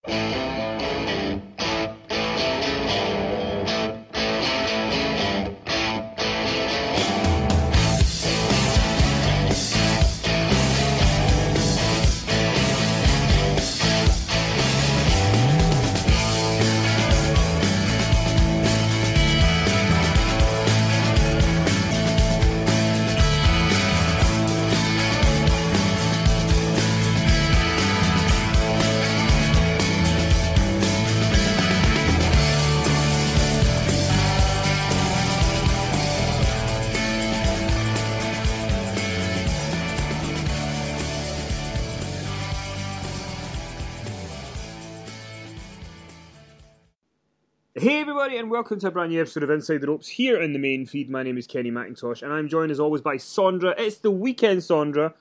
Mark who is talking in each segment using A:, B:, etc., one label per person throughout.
A: Hey everybody, and welcome to a brand new episode of Inside the Ropes here in the main feed. My name is Kenny McIntosh, and I'm joined as always by Sondra. It's the weekend, Sondra.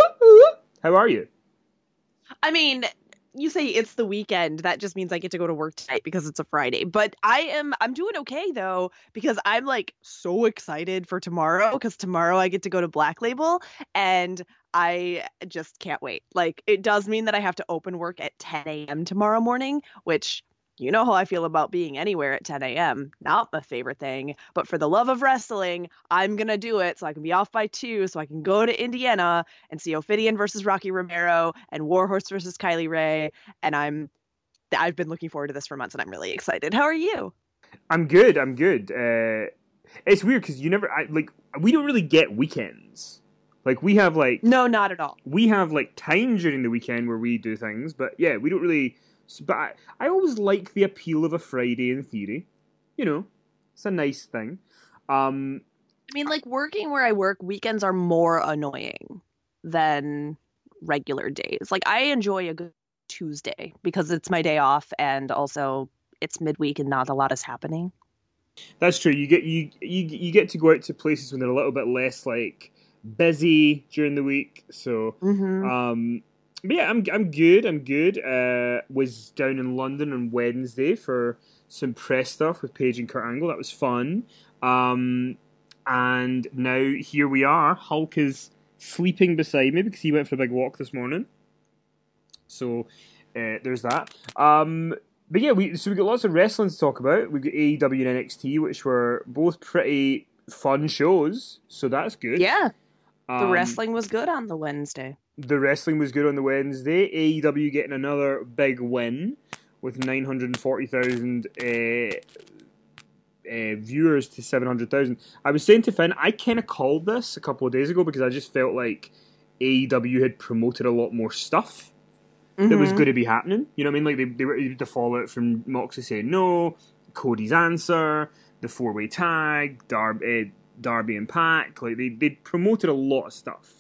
A: How are you?
B: I mean, you say it's the weekend. That just means I get to go to work tonight because it's a Friday. But I'm doing okay though because I'm like so excited for tomorrow because tomorrow I get to go to Black Label and I just can't wait. Like it does mean that I have to open work at 10 a.m. tomorrow morning, which you know how I feel about being anywhere at 10 a.m. Not my favorite thing, but for the love of wrestling, I'm gonna do it so I can be off by 2 so I can go to Indiana and see Ophidian versus Rocky Romero and Warhorse versus Kylie Ray. And I've been looking forward to this for months and I'm really excited. How are you?
A: I'm good. I'm good. It's weird because we don't really get weekends. Like
B: No, not at all.
A: we have like time during the weekend where we do things, but yeah, we don't really. But I always like the appeal of a Friday in theory. You know, it's a nice thing. Um,
B: I mean, like working where I work, weekends are more annoying than regular days. Like I enjoy a good Tuesday because it's my day off and also it's midweek and not a lot is happening.
A: That's true. You get to go out to places when they're a little bit less like busy during the week. So,
B: Mm-hmm.
A: um, but yeah, I'm good. I'm good. Was down in London on Wednesday for some press stuff with Paige and Kurt Angle. That was fun. Um, and now here we are. Hulk is sleeping beside me because he went for a big walk this morning. So there's that. But yeah, we got lots of wrestling to talk about. We've got AEW and NXT, which were both pretty fun shows, so that's good.
B: Yeah, the
A: Um,
B: wrestling was good on the Wednesday.
A: the wrestling was good on the Wednesday. AEW getting another big win with 940,000 viewers to 700,000. I was saying to Finn, I kind of called this a couple of days ago because I just felt like AEW had promoted a lot more stuff that was
B: Mm-hmm.
A: going to be happening. You know what I mean? Like they were the fallout from Moxley saying no, Cody's answer, the four-way tag, Darby and Pac. Like they promoted a lot of stuff.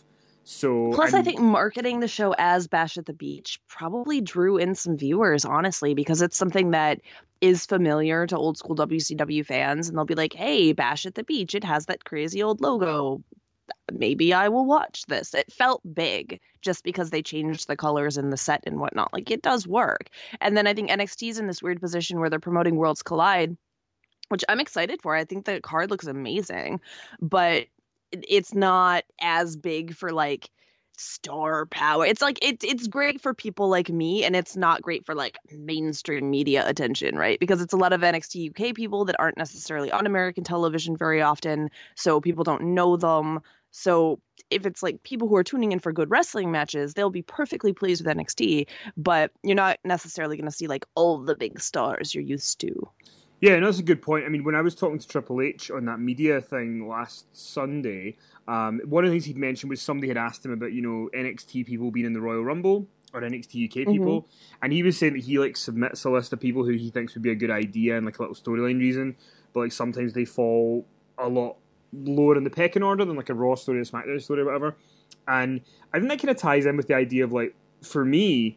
A: So
B: Plus, I
A: and
B: think marketing the show as Bash at the Beach probably drew in some viewers, honestly, because it's something that is familiar to old school WCW fans, and they'll be like, "Hey, Bash at the Beach, it has that crazy old logo. Maybe I will watch this." It felt big just because they changed the colors and the set and whatnot. Like it does work. And then I think NXT's in this weird position where they're promoting Worlds Collide, which I'm excited for. I think the card looks amazing, but it's not as big for like star power. It's like it's great for people like me and it's not great for like mainstream media attention, right? Because it's a lot of NXT UK people that aren't necessarily on American television very often, so people don't know them. So if it's like people who are tuning in for good wrestling matches, they'll be perfectly pleased with NXT, but you're not necessarily going to see like all the big stars you're used to.
A: yeah, no, that's a good point. I mean, when I was talking to Triple H on that media thing last Sunday, one of the things he'd mentioned was somebody had asked him about NXT people being in the Royal Rumble or NXT UK
B: Hmm.
A: people, and he was saying that he like submits a list of people who he thinks would be a good idea and like a little storyline reason, but like sometimes they fall a lot lower in the pecking order than like a Raw story, a SmackDown story, or whatever. And I think that kind of ties in with the idea of like for me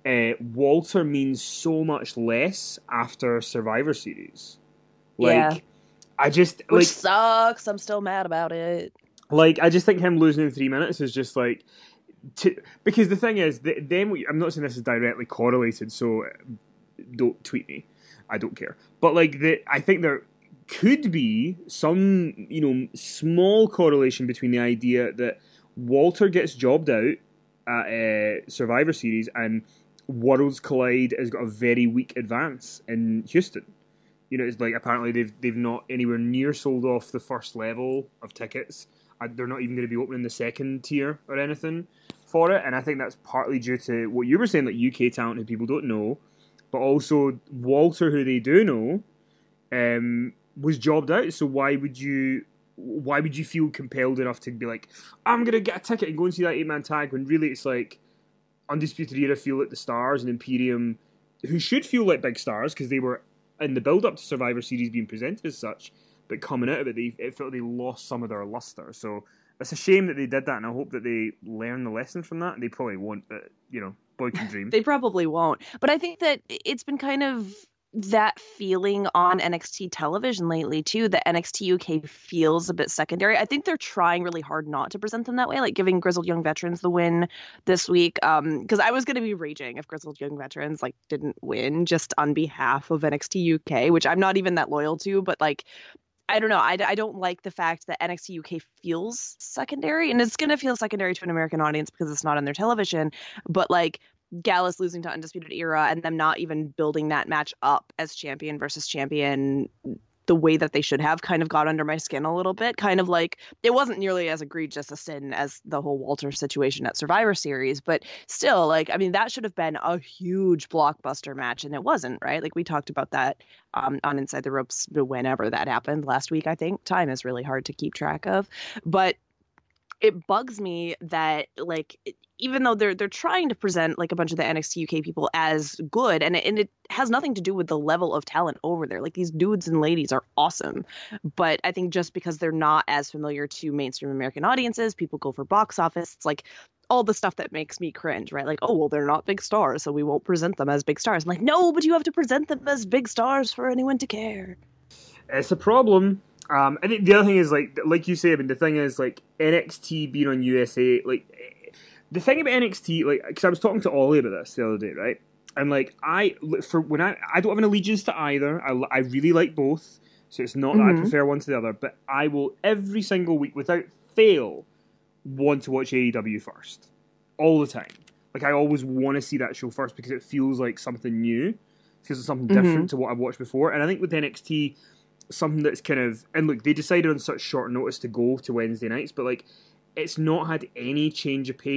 A: Walter means so much less after Survivor Series.
B: Yeah,
A: Like, I just
B: which sucks. I'm still mad about it.
A: I just think him losing in 3 minutes is just like because the thing is, I'm not saying this is directly correlated, so don't tweet me. I don't care. But like I think there could be some small correlation between the idea that Walter gets jobbed out at Survivor Series and Worlds Collide has got a very weak advance in Houston. You know, it's like apparently they've not anywhere near sold off the first level of tickets. They're not even going to be opening the second tier or anything for it, and I think that's partly due to what you were saying, like UK talent who people don't know, but also Walter, who they do know, was jobbed out. So why would you feel compelled enough to be like, I'm going to get a ticket and go and see that 8-man tag, when really it's like Undisputed Era feel like the stars, and Imperium, who should feel like big stars because they were in the build-up to Survivor Series being presented as such, but coming out of it, it felt they lost some of their luster. So it's a shame that they did that, and I hope that they learn the lesson from that. They probably won't, but, you know, boy can dream.
B: They probably won't. But I think that it's been kind of that feeling on NXT television lately, too, that NXT UK feels a bit secondary. I think they're trying really hard not to present them that way, like giving Grizzled Young Veterans the win this week. Because I was going to be raging if Grizzled Young Veterans like didn't win just on behalf of NXT UK, which I'm not even that loyal to, but like, I don't know. I don't like the fact that NXT UK feels secondary, and it's going to feel secondary to an American audience because it's not on their television. But like Gallus losing to Undisputed Era and them not even building that match up as champion versus champion the way that they should have kind of got under my skin a little bit. Kind of like it wasn't nearly as egregious a sin as the whole Walter situation at Survivor Series, but still, like, I mean, that should have been a huge blockbuster match, and it wasn't, right? Like we talked about that on Inside the Ropes whenever that happened last week. I think time is really hard to keep track of, but it bugs me that like even though they're trying to present like a bunch of the NXT UK people as good, and it has nothing to do with the level of talent over there. Like these dudes and ladies are awesome, but I think just because they're not as familiar to mainstream American audiences, people go for box office. It's like all the stuff that makes me cringe, right? Like, oh well, they're not big stars, so we won't present them as big stars. I'm like, no, but you have to present them as big stars for anyone to care.
A: It's a problem. I think the other thing is like you say. I mean, the thing is like NXT being on USA. Like the thing about NXT, like because I was talking to Ollie about this the other day, right? And like I don't have an allegiance to either. I really like both, so it's not that I prefer one to the other. But I will every single week without fail want to watch AEW first, all the time. Like I always want to see that show first because it feels like something new. It feels like something different to what I've watched before. And I think with NXT, something that's kind of, and look, they decided on such short notice to go to Wednesday nights, but like it's not had any change of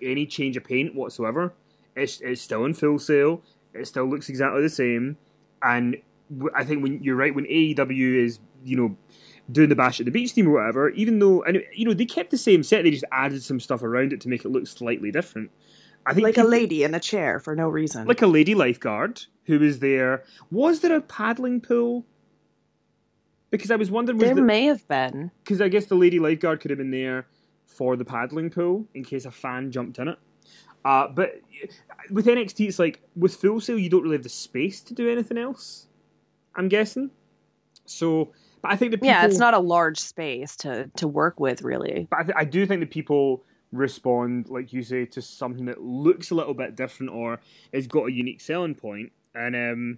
A: paint whatsoever. It's still in Full Sail. It still looks exactly the same. And I think when you're right, when AEW is doing the Bash at the Beach theme or whatever, even though they kept the same set, they just added some stuff around it to make it look slightly different. I think
B: like a lady in a chair for no reason,
A: like a lady lifeguard who was there. Was there a paddling pool? Because I was wondering...
B: There may have been.
A: Because I guess the lady lifeguard could have been there for the paddling pool in case a fan jumped in it. But with NXT, it's like, with Full Sail, you don't really have the space to do anything else, I'm guessing. So, but I think the people...
B: Yeah, it's not a large space to work with, really.
A: But I do think the people respond, like you say, to something that looks a little bit different or has got a unique selling point. And...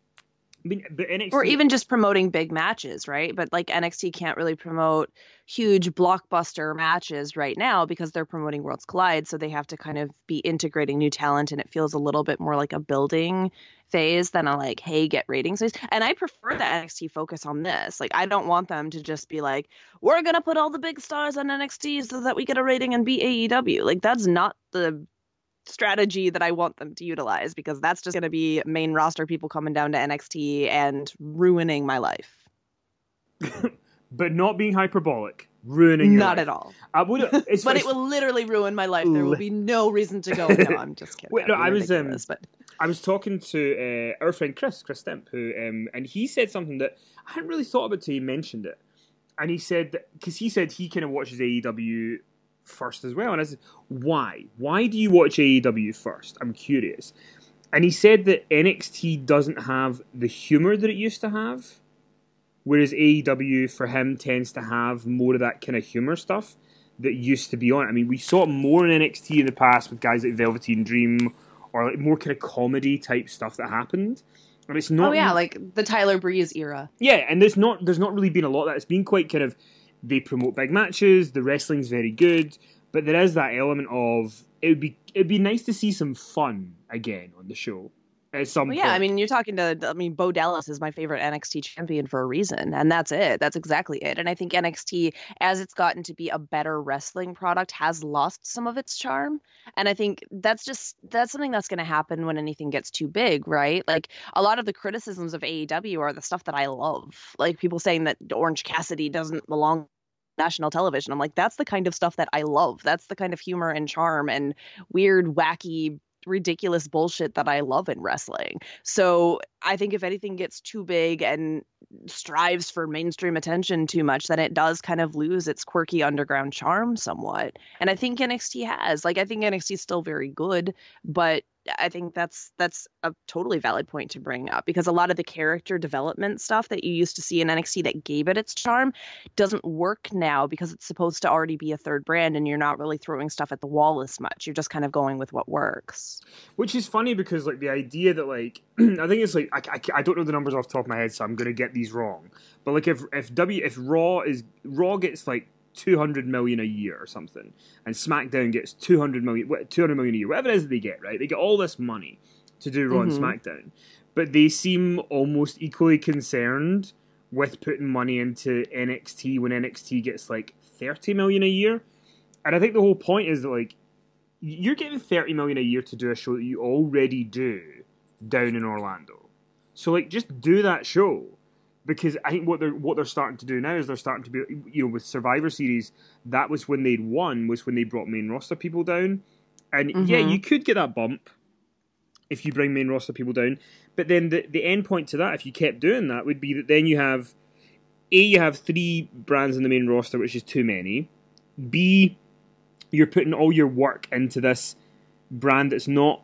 A: I mean, but NXT...
B: Or even just promoting big matches, right? But like NXT can't really promote huge blockbuster matches right now because they're promoting Worlds Collide, so they have to kind of be integrating new talent, and it feels a little bit more like a building phase than a like, hey, get ratings phase. And I prefer that NXT focus on this. Like, I don't want them to just be like, we're gonna put all the big stars on NXT so that we get a rating and beat AEW. Like, that's not the strategy that I want them to utilize, because that's just going to be main roster people coming down to NXT and ruining my life.
A: But not being hyperbolic, ruining your
B: not
A: life.
B: At all.
A: But
B: it will literally ruin my life. There will be no reason to go. No, I'm just kidding.
A: Wait, no, I was talking to our friend Chris Stemp, who and he said something that I hadn't really thought about till he mentioned it. And he said that because he said he kind of watches AEW first as well, and I said, why do you watch AEW first? I'm curious. And he said that NXT doesn't have the humor that it used to have, whereas AEW for him tends to have more of that kind of humor stuff that used to be on. I mean, we saw it more in NXT in the past with guys like Velveteen Dream, or like more kind of comedy type stuff that happened. And it's not
B: like the Tyler Breeze era.
A: Yeah, and there's not really been a lot of that. It's been quite kind of, they promote big matches, the wrestling's very good, but there is that element of it'd be nice to see some fun again on the show at some
B: Well, yeah, I
A: point.
B: mean, you're talking to, I mean, Bo Dallas is my favorite NXT champion for a reason, and that's it. That's exactly it. And I think NXT, as it's gotten to be a better wrestling product, has lost some of its charm. And I think that's something that's going to happen when anything gets too big, right? Like a lot of the criticisms of AEW are the stuff that I love. Like people saying that Orange Cassidy doesn't belong on national television. I'm like, that's the kind of stuff that I love. That's the kind of humor and charm and weird, wacky, ridiculous bullshit that I love in wrestling. So I think if anything gets too big and strives for mainstream attention too much, then it does kind of lose its quirky underground charm somewhat. And I think NXT has. Like I think NXT is still very good, but I think that's a totally valid point to bring up because a lot of the character development stuff that you used to see in NXT that gave it its charm doesn't work now because it's supposed to already be a third brand and you're not really throwing stuff at the wall as much. You're just kind of going with what works.
A: Which is funny because like the idea that like I think it's like I don't know the numbers off the top of my head, so I'm gonna get these wrong. But like if Raw gets like 200 million a year or something, and SmackDown gets 200 million a year, whatever it is that they get, right? They get all this money to do Raw and SmackDown, but they seem almost equally concerned with putting money into NXT when NXT gets like 30 million a year. And I think the whole point is that like you're getting 30 million a year to do a show that you already do down in Orlando. So like just do that show. Because I think what they're starting to do now is they're starting to be, you know, with Survivor Series, that was when they'd won, was when they brought main roster people down. And yeah, you could get that bump if you bring main roster people down. But then the end point to that, if you kept doing that, would be that then you have three brands in the main roster, which is too many. B, you're putting all your work into this brand that's not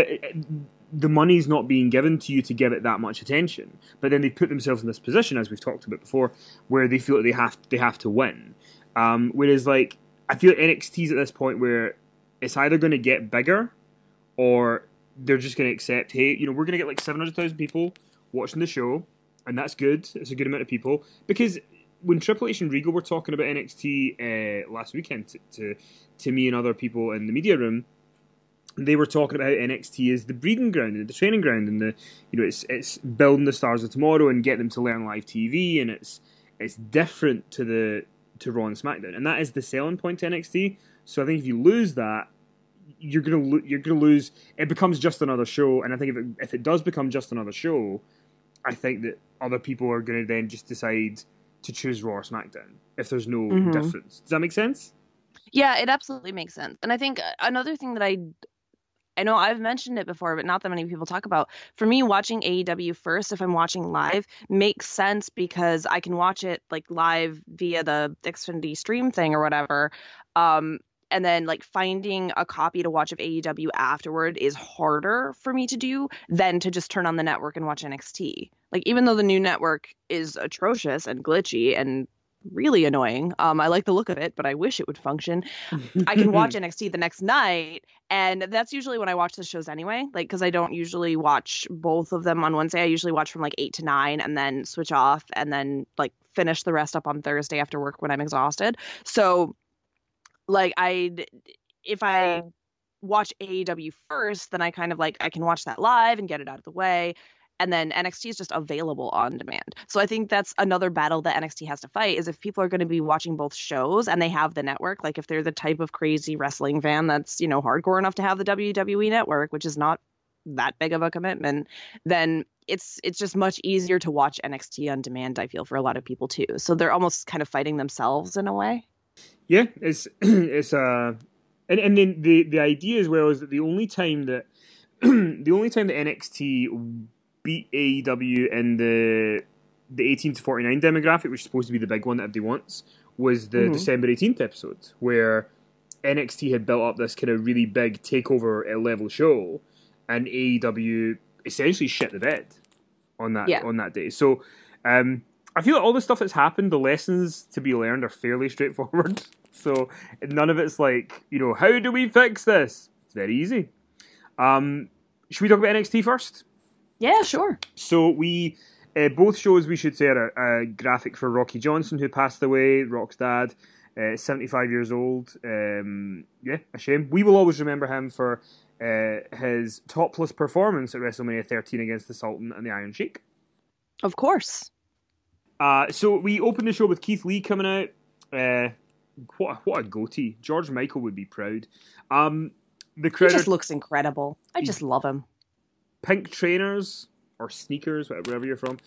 A: the money's not being given to you to give it that much attention. But then they put themselves in this position, as we've talked about before, where they feel that they have to win. Whereas, like, I feel NXT's at this point where it's either going to get bigger or they're just going to accept, hey, you know, we're going to get like 700,000 people watching the show, and that's good. It's a good amount of people. Because when Triple H and Regal were talking about NXT last weekend to me and other people in the media room, they were talking about how NXT is the breeding ground and the training ground, and it's building the stars of tomorrow and get them to learn live TV, and it's different to Raw and SmackDown, and that is the selling point to NXT. So I think if you lose that, you're gonna lose. It becomes just another show, and I think if it does become just another show, I think that other people are going to then just decide to choose Raw or SmackDown if there's no difference. Does that make sense?
B: Yeah, it absolutely makes sense. And I think another thing that I know I've mentioned it before, but not that many people talk about. For me, watching AEW first, if I'm watching live, makes sense because I can watch it like live via the Xfinity stream thing or whatever. And then like finding a copy to watch of AEW afterward is harder for me to do than to just turn on the network and watch NXT. Like even though the new network is atrocious and glitchy and really annoying. I like the look of it, but I wish it would function. I can watch NXT the next night, and that's usually when I watch the shows anyway. Like, because I don't usually watch both of them on Wednesday. I usually watch from like 8 to 9 and then switch off and then like finish the rest up on Thursday after work when I'm exhausted. So, like, if I watch AEW first, then I kind of like I can watch that live and get it out of the way. And then NXT is just available on demand. So I think that's another battle that NXT has to fight is if people are going to be watching both shows and they have the network, like if they're the type of crazy wrestling fan that's, you know, hardcore enough to have the WWE network, which is not that big of a commitment, then it's just much easier to watch NXT on demand, I feel, for a lot of people too. So they're almost kind of fighting themselves in a way.
A: Yeah, and then the idea as well is that the only time that NXT beat AEW in the 18 to 49 demographic, which is supposed to be the big one that everybody wants, was the December 18th episode, where NXT had built up this kind of really big takeover level show, and AEW essentially shit the bed on that day. So I feel like all the stuff that's happened, the lessons to be learned are fairly straightforward. So none of it's like, you know, how do we fix this? It's very easy. Should we talk about NXT first?
B: Yeah, sure.
A: So we both shows, we should say, are a graphic for Rocky Johnson, who passed away, Rock's dad. 75 years old. Yeah, a shame. We will always remember him for his topless performance at WrestleMania 13 against the Sultan and the Iron Sheik.
B: Of course.
A: So we opened the show with Keith Lee coming out. What a goatee. George Michael would be proud. The crowd
B: He just looks incredible. I just love him.
A: Pink trainers or sneakers, wherever you're from.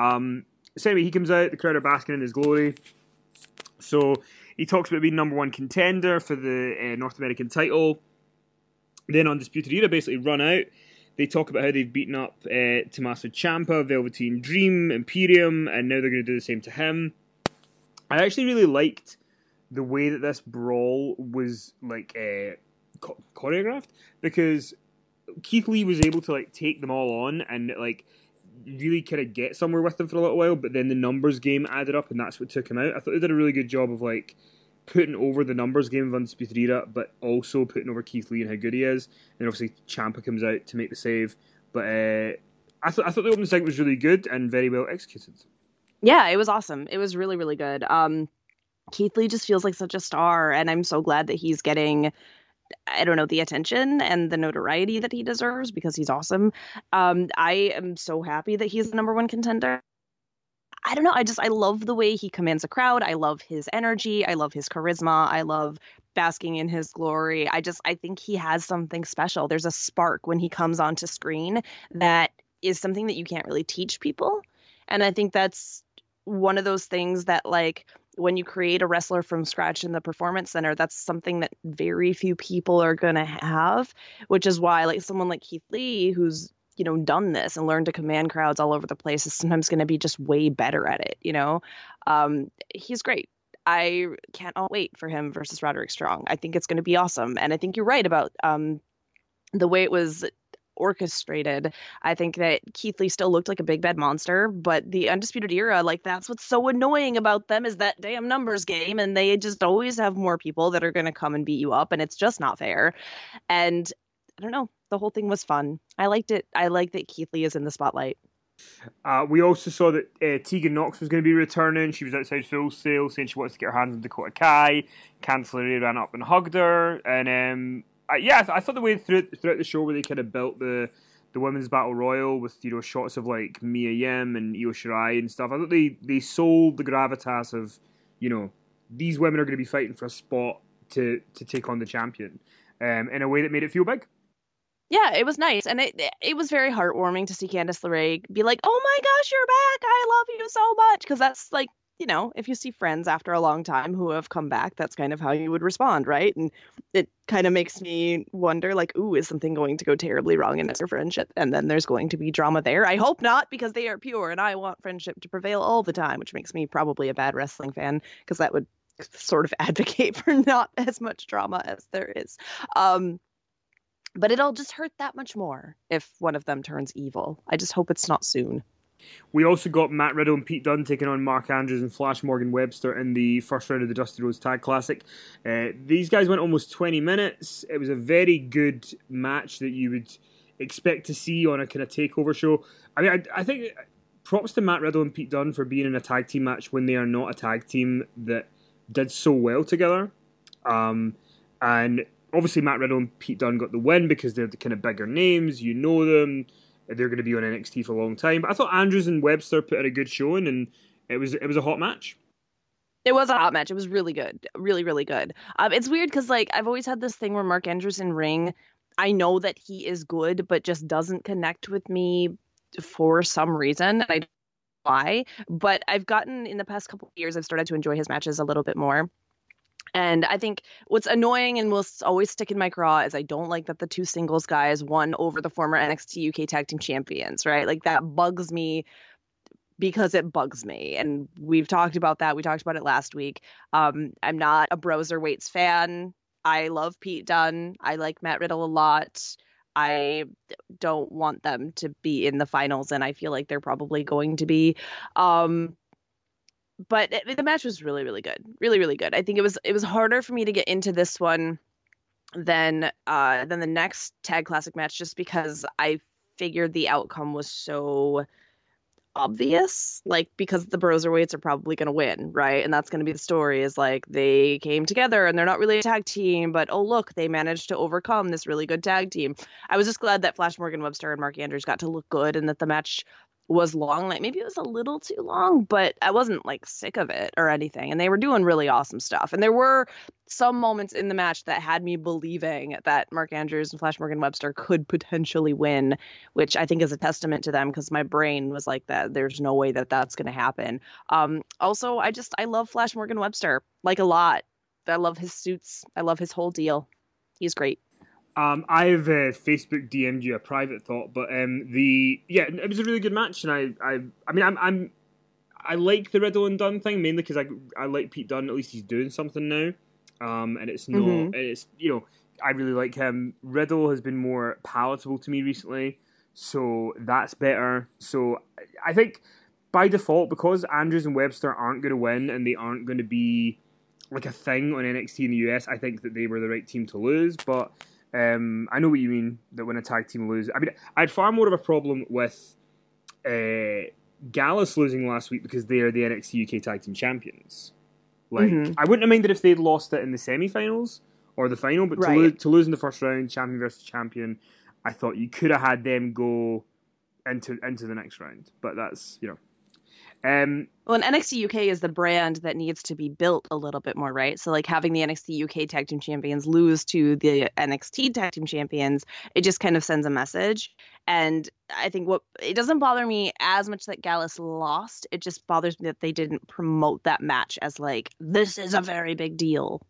A: So anyway, he comes out. The crowd are basking in his glory. So he talks about being number one contender for the North American title. Then Undisputed Era basically run out. They talk about how they've beaten up Tommaso Ciampa, Velveteen Dream, Imperium, and now they're going to do the same to him. I actually really liked the way that this brawl was like choreographed, because Keith Lee was able to like take them all on and like really kind of get somewhere with them for a little while, but then the numbers game added up and that's what took him out. I thought they did a really good job of like putting over the numbers game of Undisputed Era, but also putting over Keith Lee and how good he is. And obviously Ciampa comes out to make the save, but I thought the opening segment was really good and very well executed.
B: Yeah, it was awesome. It was really, really good. Keith Lee just feels like such a star, and I'm so glad that he's getting, I don't know, the attention and the notoriety that he deserves because he's awesome. I am so happy that he's the number one contender. I don't know. I love the way he commands a crowd. I love his energy. I love his charisma. I love basking in his glory. I think he has something special. There's a spark when he comes onto screen that is something that you can't really teach people. And I think that's one of those things that, like, when you create a wrestler from scratch in the Performance Center, that's something that very few people are going to have, which is why, like, someone like Keith Lee, who's, you know, done this and learned to command crowds all over the place, is sometimes going to be just way better at it, you know? He's great. I can't wait for him versus Roderick Strong. I think it's going to be awesome. And I think you're right about the way it was orchestrated. I think that Keith Lee still looked like a big bad monster, but the Undisputed Era, like, that's what's so annoying about them, is that damn numbers game, and they just always have more people that are going to come and beat you up, and it's just not fair. And I don't know, the whole thing was fun. I liked it. I like that Keith Lee is in the spotlight.
A: We also saw that Tegan Knox was going to be returning. She was outside Full Sail saying she wants to get her hands on Dakota Kai. Candice LeRae ran up and hugged her, and I thought the way throughout the show where they kind of built the women's battle royal with, you know, shots of like Mia Yim and Io Shirai and stuff. I thought they sold the gravitas of, you know, these women are going to be fighting for a spot to take on the champion, in a way that made it feel big.
B: Yeah, it was nice, and it was very heartwarming to see Candice LeRae be like, "Oh my gosh, you're back! I love you so much," because that's like, you know, if you see friends after a long time who have come back, that's kind of how you would respond, right? And it kind of makes me wonder, like, ooh, is something going to go terribly wrong in their friendship? And then there's going to be drama there. I hope not, because they are pure, and I want friendship to prevail all the time, which makes me probably a bad wrestling fan, because that would sort of advocate for not as much drama as there is. But it'll just hurt that much more if one of them turns evil. I just hope it's not soon.
A: We also got Matt Riddle and Pete Dunne taking on Mark Andrews and Flash Morgan Webster in the first round of the Dusty Rhodes Tag Classic. These guys went almost 20 minutes. It was a very good match that you would expect to see on a kind of takeover show. I mean, I think props to Matt Riddle and Pete Dunne for being in a tag team match when they are not a tag team that did so well together. And obviously Matt Riddle and Pete Dunne got the win because they're the kind of bigger names. You know them. They're going to be on NXT for a long time. But I thought Andrews and Webster put in a good showing, and it was a hot match.
B: It was a hot match. It was really good. Really, really good. It's weird because, like, I've always had this thing where Mark Andrews in ring, I know that he is good, but just doesn't connect with me for some reason. I don't know why. But I've gotten, in the past couple of years, I've started to enjoy his matches a little bit more. And I think what's annoying and will always stick in my craw is I don't like that the two singles guys won over the former NXT UK Tag Team Champions, right? Like, that bugs me because it bugs me. And we've talked about that. We talked about it last week. I'm not a Broserweights fan. I love Pete Dunne. I like Matt Riddle a lot. I don't want them to be in the finals, and I feel like they're probably going to be. But the match was really, really good. Really, really good. I think it was harder for me to get into this one than the next Tag Classic match, just because I figured the outcome was so obvious, like because the Broserweights are probably going to win, right? And that's going to be the story is like they came together and they're not really a tag team, but oh look, they managed to overcome this really good tag team. I was just glad that Flash Morgan Webster and Mark Andrews got to look good and that the match was long. Like maybe it was a little too long, but I wasn't like sick of it or anything. And they were doing really awesome stuff. And there were some moments in the match that had me believing that Mark Andrews and Flash Morgan Webster could potentially win, which I think is a testament to them because my brain was like that. There's no way that that's going to happen. Also, I love Flash Morgan Webster like a lot. I love his suits. I love his whole deal. He's great.
A: I've Facebook DM'd you a private thought, but the yeah, it was a really good match, and I mean, I like the Riddle and Dunn thing mainly because I like Pete Dunne. At least he's doing something now, and it's not it's I really like him. Riddle has been more palatable to me recently, so that's better. So I think by default, because Andrews and Webster aren't going to win and they aren't going to be like a thing on NXT in the US, I think that they were the right team to lose, but. I know what you mean that when a tag team loses. I mean, I had far more of a problem with Gallus losing last week because they are the NXT UK Tag Team Champions. Like, I wouldn't have minded if they'd lost it in the semi-finals or the final, but to lose in the first round, champion versus champion, I thought you could have had them go into the next round. But that's
B: well, and NXT UK is the brand that needs to be built a little bit more, right? So, like having the NXT UK Tag Team Champions lose to the NXT Tag Team Champions, it just kind of sends a message. And I think it doesn't bother me as much that Gallus lost. It just bothers me that they didn't promote that match as like this is a very big deal.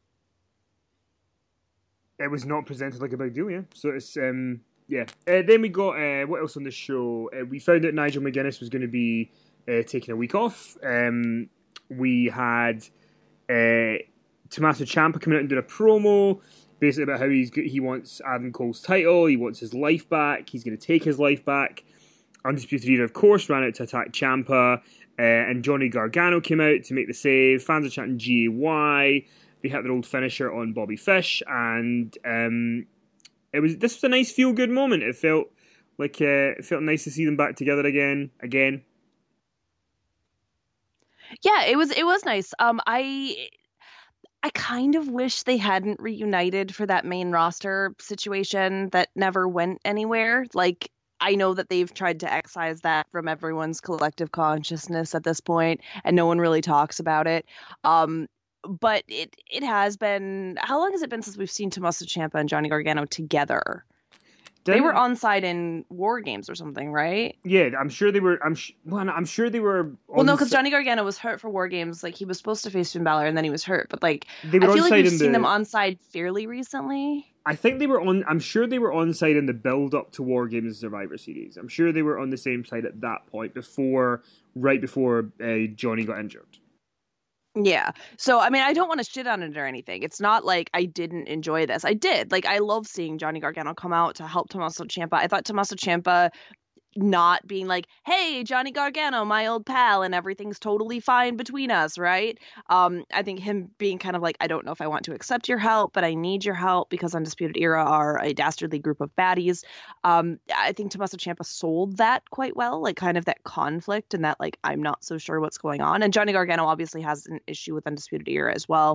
A: It was not presented like a big deal, yeah. So it's yeah. Then we got what else on the show? We found out Nigel McGuinness was going to be. Taking a week off. We had Tommaso Ciampa coming out and doing a promo, basically about how he wants Adam Cole's title, he wants his life back, he's going to take his life back. Undisputed Era, of course, ran out to attack Ciampa, and Johnny Gargano came out to make the save. Fans are chanting GAY. They had their old finisher on Bobby Fish, and this was a nice feel-good moment. It felt like it felt nice to see them back together again.
B: Yeah, it was nice. I kind of wish they hadn't reunited for that main roster situation that never went anywhere. Like I know that they've tried to excise that from everyone's collective consciousness at this point, and no one really talks about it. But it has been, how long has it been since we've seen Tommaso Ciampa and Johnny Gargano together? They were on site in War Games or something, right?
A: Yeah, I'm sure they were. I'm sure they were.
B: Well, no, because Johnny Gargano was hurt for War Games. Like he was supposed to face Finn Balor, and then he was hurt. But like, I feel like we've seen them on site fairly recently.
A: I think they were on. I'm sure they were on site in the build up to War Games Survivor Series. I'm sure they were on the same site at that point right before Johnny got injured.
B: Yeah. So, I mean, I don't want to shit on it or anything. It's not like I didn't enjoy this. I did. Like, I love seeing Johnny Gargano come out to help Tommaso Ciampa. I thought Tommaso Ciampa not being like, hey, Johnny Gargano, my old pal, and everything's totally fine between us, right? I think him being kind of like, I don't know if I want to accept your help, but I need your help because Undisputed Era are a dastardly group of baddies. I think Tommaso Ciampa sold that quite well, like kind of that conflict and that like, I'm not so sure what's going on. And Johnny Gargano obviously has an issue with Undisputed Era as well.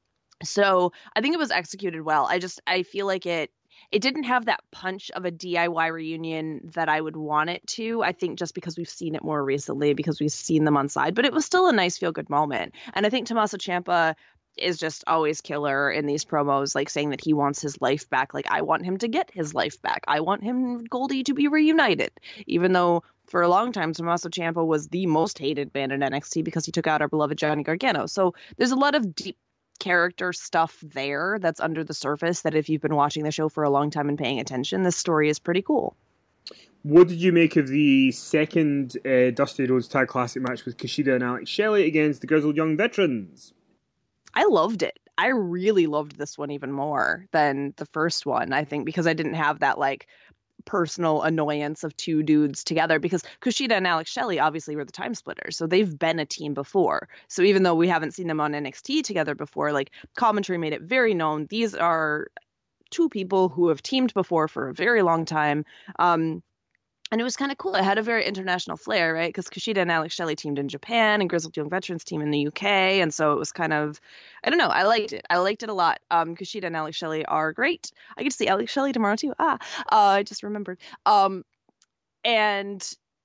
B: So I think it was executed well. I feel like it didn't have that punch of a DIY reunion that I would want it to. I think just because we've seen it more recently, because we've seen them on side, but it was still a nice feel-good moment. And I think Tommaso Ciampa is just always killer in these promos, like saying that he wants his life back. Like, I want him to get his life back. I want him and Goldie to be reunited, even though for a long time, Tommaso Ciampa was the most hated man in NXT because he took out our beloved Johnny Gargano. So there's a lot of deep character stuff there that's under the surface that if you've been watching the show for a long time and paying attention, this story is pretty cool.
A: What did you make of the second Dusty Rhodes Tag Classic match with Kushida and Alex Shelley against the Grizzled Young Veterans?
B: I loved it. I really loved this one even more than the first one, I think, because I didn't have that like personal annoyance of two dudes together, because Kushida and Alex Shelley obviously were the time splitters, so they've been a team before. So even though we haven't seen them on NXT together before, like commentary made it very known these are two people who have teamed before for a very long time. And it was kind of cool. It had a very international flair, right? Because Kushida and Alex Shelley teamed in Japan and Grizzled Young Veterans team in the UK. And so it was kind of, I don't know, I liked it. I liked it a lot. Kushida and Alex Shelley are great. I get to see Alex Shelley tomorrow too. I just remembered. And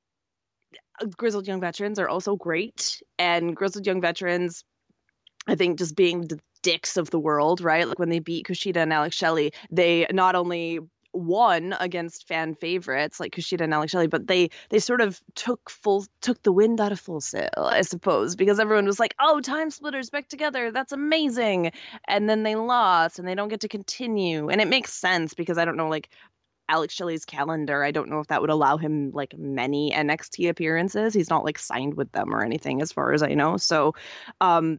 B: Grizzled Young Veterans are also great. And Grizzled Young Veterans, I think, just being the dicks of the world, right? Like when they beat Kushida and Alex Shelley, they not only won against fan favorites like Kushida and Alex Shelley, but they sort of took the wind out of Full Sail, I suppose, because everyone was like, "Oh, Time Splitters back together, that's amazing!" And then they lost, and they don't get to continue, and it makes sense because I don't know, like Alex Shelley's calendar. I don't know if that would allow him like many NXT appearances. He's not like signed with them or anything, as far as I know. So, um,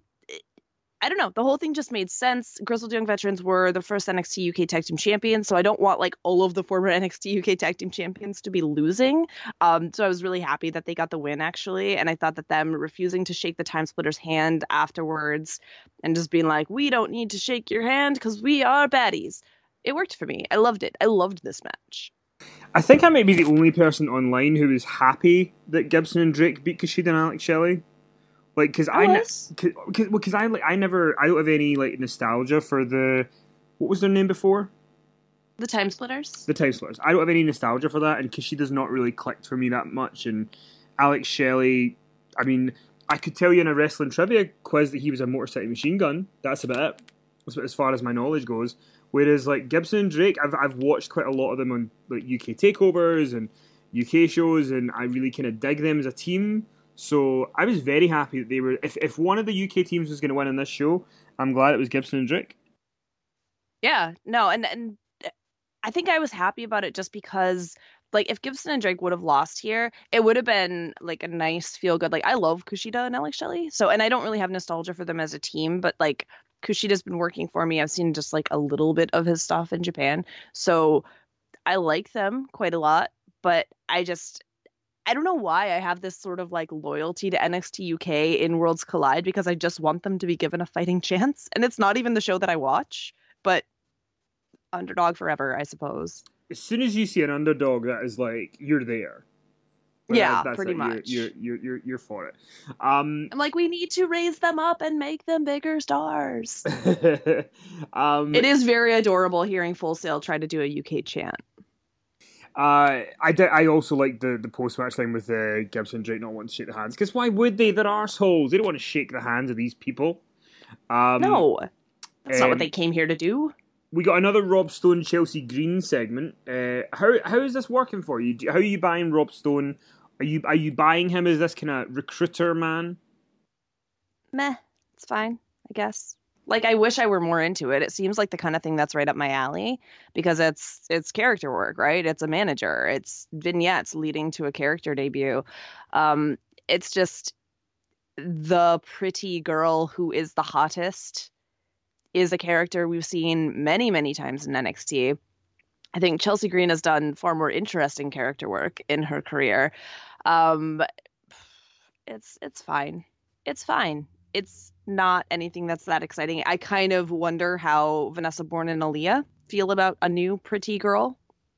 B: I don't know. The whole thing just made sense. Grizzled Young Veterans were the first NXT UK Tag Team Champions, so I don't want like all of the former NXT UK Tag Team Champions to be losing. So I was really happy that they got the win actually, and I thought that them refusing to shake the Time Splitters' hand afterwards and just being like, "We don't need to shake your hand because we are baddies." It worked for me. I loved it. I loved this match.
A: I think I might be the only person online who was happy that Gibson and Drake beat Kushida and Alex Shelley. Like,
B: I was
A: because I never, I don't have any like nostalgia for the, what was their name before?
B: the Time Splitters.
A: The Time Splitters. I don't have any nostalgia for that, and Kishida's not really clicked for me that much. And Alex Shelley, I mean, I could tell you in a wrestling trivia quiz that he was a Motor City Machine Gun. That's about it. That's about as far as my knowledge goes. Whereas like Gibson and Drake, I've watched quite a lot of them on like UK takeovers and UK shows, and I really kind of dig them as a team. So I was very happy that they were. If one of the UK teams was going to win in this show, I'm glad it was Gibson and Drake.
B: Yeah, no, and I think I was happy about it just because, like, if Gibson and Drake would have lost here, it would have been like a nice feel good. Like, I love Kushida and Alex Shelley, so and I don't really have nostalgia for them as a team, but like Kushida's been working for me. I've seen just like a little bit of his stuff in Japan, so I like them quite a lot. But I don't know why I have this sort of like loyalty to NXT UK in Worlds Collide because I just want them to be given a fighting chance, and it's not even the show that I watch, but underdog forever, I suppose.
A: As soon as you see an underdog, that is like you're there. But
B: Yeah,
A: that's
B: pretty
A: it.
B: much.
A: You're for it. Um,
B: I'm like, we need to raise them up and make them bigger stars.
A: um,
B: It is very adorable hearing Full Sail try to do a UK chant.
A: I also like the post match line with Gibson and Drake not wanting to shake the hands because why would they? They're arseholes. They don't want to shake the hands of these people. Um,
B: No, that's not what they came here to do.
A: we got another Rob Stone Chelsea Green segment. How is this working for you? How are you buying Rob Stone? Are you buying him as this kind of recruiter man?
B: Meh, it's fine, I guess. Like I wish I were more into it. It seems like the kind of thing that's right up my alley because it's character work, right? It's a manager. It's vignettes leading to a character debut. It's just the pretty girl who is the hottest is a character we've seen many, many times in NXT. I think Chelsea Green has done far more interesting character work in her career. Um, it's fine. It's fine. It's not anything that's that exciting. I kind of wonder how Vanessa Bourne and Aaliyah feel about a new pretty girl.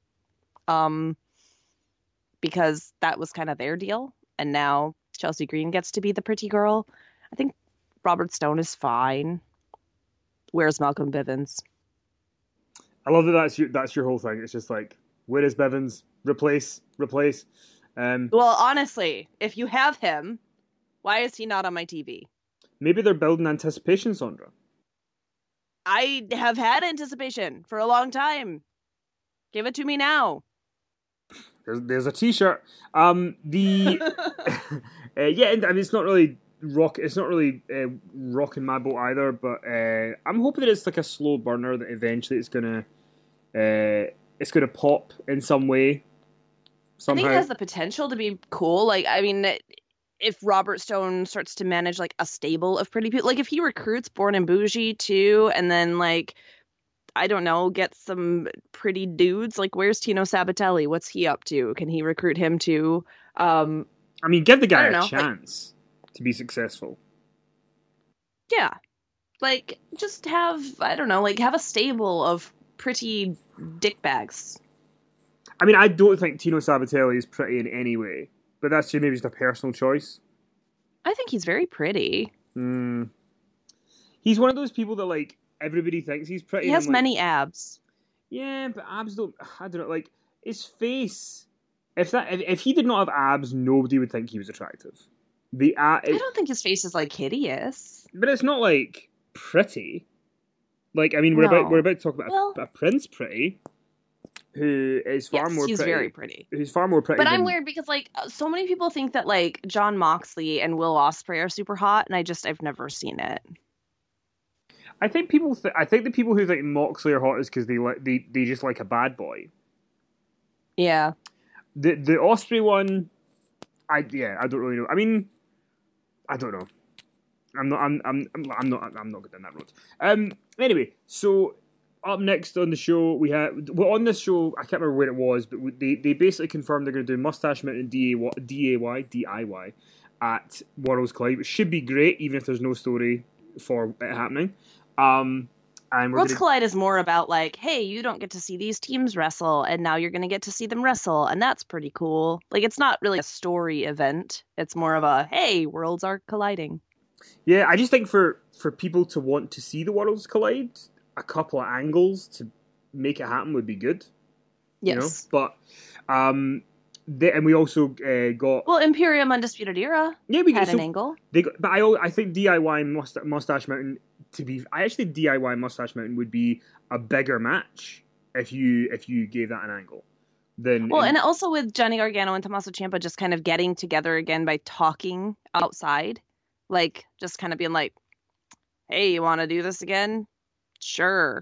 B: Um, because that was kind of their deal, and now Chelsea Green gets to be the pretty girl. I think Robert Stone is fine. Where's Malcolm Bivens?
A: I love that that's your whole thing. It's just like where is Bevins? Replace. Um,
B: Well, honestly, if you have him, why is he not on my TV?
A: maybe they're building anticipation, Sandra.
B: I have had anticipation for a long time. Give it to me now.
A: There's a T-shirt. The yeah, I mean it's not really rock. It's not really rocking my boat either. But I'm hoping that it's like a slow burner that eventually it's gonna pop in some way
B: I think it
A: somehow.
B: has the potential to be cool. Like, I mean, if Robert Stone starts to manage like a stable of pretty people, like if he recruits Born and Bougie too, and then like I don't know, get some pretty dudes. Like, where's Tino Sabatelli? What's he up to? Can he recruit him too? Um,
A: I mean, give the
B: I
A: guy
B: don't
A: a
B: know. Like,
A: chance to be successful.
B: yeah, like just have I don't know, like have a stable of pretty dick bags.
A: I mean, I don't think Tino Sabatelli is pretty in any way, but that's maybe just a personal choice.
B: I think he's very pretty.
A: Mm. He's one of those people that like everybody thinks he's pretty,
B: He
A: and I'm
B: has
A: like,
B: many abs.
A: yeah, but abs don't. I don't know. Like his face. If he did not have abs, nobody would think he was attractive.
B: I don't think his face is like hideous.
A: But it's not like pretty. Like I mean, we're
B: No.
A: about to talk about
B: Well,
A: a Prince Pretty who is far
B: yes,
A: more
B: he's very
A: pretty.
B: pretty.
A: Who's far more pretty
B: But I'm
A: than.
B: weird because like so many people think that like John Moxley and Will Ospreay are super hot, and I've never seen it.
A: I think people. I think the people who think Moxley are hot is because they just like a bad boy.
B: Yeah.
A: The Osprey one, I don't really know. I mean, I don't know. I'm not good down that road. Anyway, so up next on the show we had on this show I can't remember where it was, but they basically confirmed they're going to do Mustache Mountain DIY at Worlds Collide, which should be great even if there's no story for it happening. Um, and we're
B: Worlds
A: gonna
B: Collide is more about like, hey, you don't get to see these teams wrestle, and now you're gonna get to see them wrestle, and that's pretty cool. Like it's not really a story event. It's more of a, hey, worlds are colliding.
A: yeah, I just think for people to want to see the Worlds Collide, a couple of angles to make it happen would be good. You know,
B: Yes.
A: but and we also got
B: Well, Imperium Undisputed Era
A: yeah we
B: had
A: get
B: an
A: so
B: angle.
A: they got, but I think DIY Mustache Mountain to be I actually think DIY Mustache Mountain would be a bigger match if you gave that an angle than
B: Well, and also with Johnny Gargano and Tommaso Ciampa just kind of getting together again by talking outside, like just kind of being like, "Hey, you want to do this again? Sure,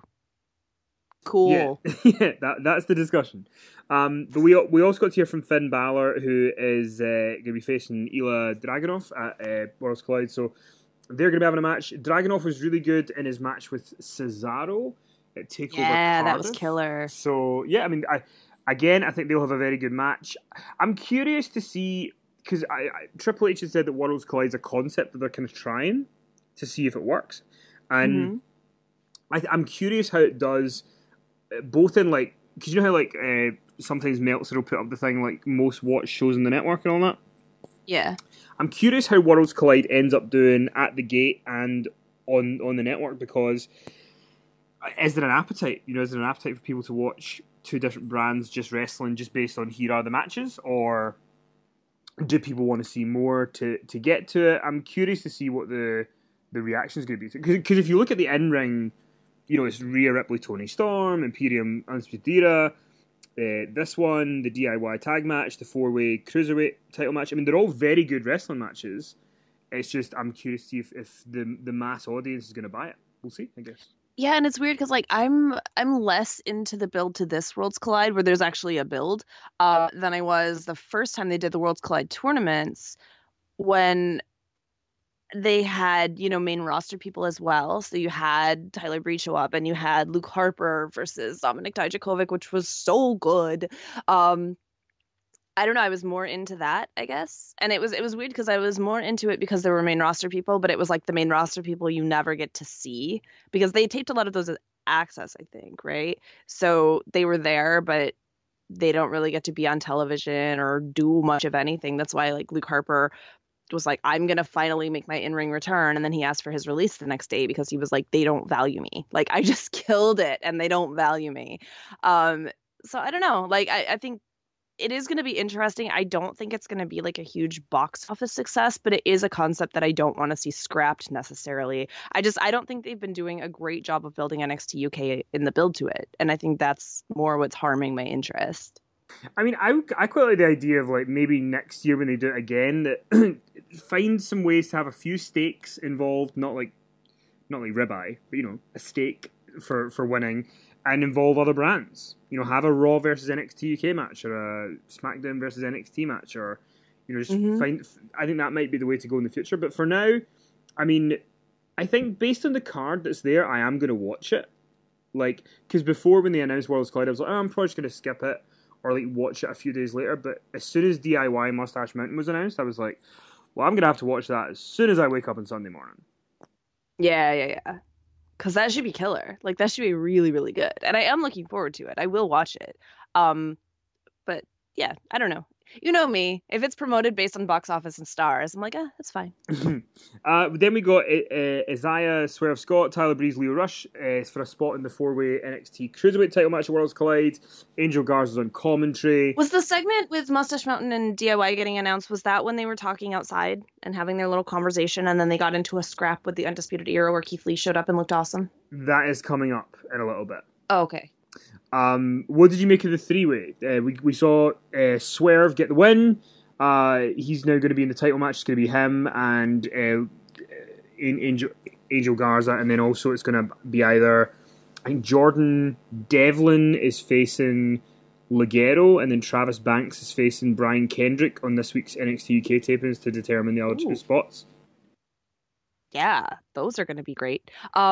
A: yeah
B: cool."
A: yeah that's the discussion. But we also got to hear from Finn Balor who is going to be facing Ilya Dragunov at Worlds Collide, so they're going to be having a match. Dragunov was really good in his match with Cesaro at Takeover
B: Yeah, that was
A: Cardiff.
B: killer.
A: So yeah, I mean, I think they'll have a very good match. I'm curious to see because Triple H has said that Worlds Collide is a concept that they're kind of trying to see if it works, and
B: Hmm.
A: I'm curious how it does, both in like because you know how like sometimes Meltzer will put up the thing like most watched shows on the network and all that.
B: Yeah.
A: I'm curious how Worlds Collide ends up doing at the gate and on the network because is there an appetite? You know, is there an appetite for people to watch two different brands just wrestling just based on here are the matches, or do people want to see more to get to it? I'm curious to see what the reaction is going to be because if you look at the in ring, you know it's Rhea Ripley, Tony Storm, Imperium, Undisputed Era. This one, the DIY tag match, the 4-way cruiserweight title match. I mean, they're all very good wrestling matches. It's just I'm curious to see if the mass audience is going to buy it. We'll see, I guess.
B: Yeah, and it's weird because like I'm less into the build to this Worlds Collide where there's actually a build than I was the first time they did the Worlds Collide tournaments when they had, main roster people as well. So you had Tyler Breed show up and you had Luke Harper versus Dominic Dijakovic, which was so good. Um, I don't know, I was more into that, I guess. And it was weird because I was more into it because there were main roster people, but it was like the main roster people you never get to see because they taped a lot of those at Access, I think, right? So they were there, but they don't really get to be on television or do much of anything. That's why like Luke Harper was like, I'm gonna finally make my in-ring return, and then he asked for his release the next day because he was like, they don't value me. Like I just killed it and they don't value me. Um, so I don't know. Like I think it is going to be interesting. I don't think it's going to be like a huge box office success, but it is a concept that I don't want to see scrapped necessarily. I don't think they've been doing a great job of building NXT UK in the build to it, and I think that's more what's harming my interest.
A: I mean, I quite like the idea of like maybe next year when they do it again that find some ways to have a few stakes involved, not like ribeye, but you know, a stake for winning, and involve other brands. You know, have a Raw versus NXT UK match or a SmackDown versus NXT match, or you know, just
B: Hmm.
A: find. I think that might be the way to go in the future. But for now, I mean, I think based on the card that's there, I am going to watch it. Like, because before when they announced Worlds Collide, I was like, oh, I'm probably just going to skip it or like watch it a few days later. But as soon as DIY Mustache Mountain was announced, I was like, well, I'm going to have to watch that as soon as I wake up on Sunday morning.
B: Yeah, yeah, yeah. Because that should be killer. Like that should be really, really good, and I am looking forward to it. I will watch it. Um, Yeah, I don't know. You know me. If it's promoted based on box office and stars, I'm like, that's fine.
A: Then we got Isaiah Swerve Scott, Tyler Breeze, Leo Rush for a spot in the four-way NXT Cruiserweight title match at Worlds Collide. Angel Garza's on commentary.
B: Was the segment with Mustache Mountain and DIY getting announced, was that when they were talking outside and having their little conversation and then they got into a scrap with the Undisputed Era where Keith Lee showed up and looked awesome?
A: That is coming up in a little bit.
B: Oh, okay.
A: What did you make of the three-way? We saw Swerve get the win. He's now going to be in the title match. It's going to be him and Angel Garza, and then also it's going to be either, I think Jordan Devlin is facing Ligero, and then Travis Banks is facing Brian Kendrick on this week's NXT UK tapings to determine the eligible spots.
B: Yeah, those are going to be great.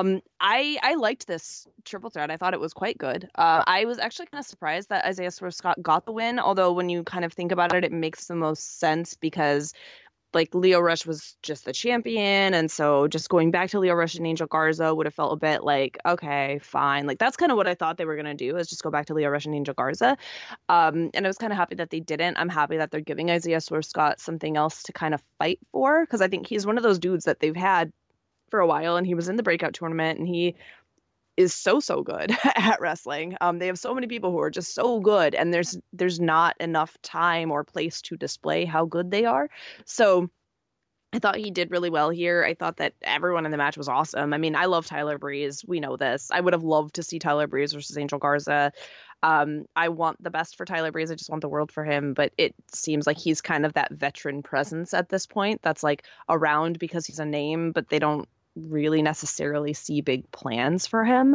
B: I liked this triple threat. I thought it was quite good. I was actually kind of surprised that Isaiah Swerve Scott got the win, although when you kind of think about it, it makes the most sense because like Leo Rush was just the champion, and so just going back to Leo Rush and Angel Garza would have felt a bit like, okay, fine. Like that's kind of what I thought they were gonna do, is just go back to Leo Rush and Angel Garza. And I was kind of happy that they didn't. I'm happy that they're giving Isaiah Swerve Scott something else to kind of fight for, because I think he's one of those dudes that they've had for a while, and he was in the breakout tournament, and he is so good at wrestling. They have so many people who are just so good, and there's not enough time or place to display how good they are. So I thought he did really well here. I thought that everyone in the match was awesome. I mean, I love Tyler Breeze. We know this. I would have loved to see Tyler Breeze versus Angel Garza. I want the best for Tyler Breeze. I just want the world for him. But it seems like he's kind of that veteran presence at this point that's like around because he's a name, but they don't really necessarily see big plans for him.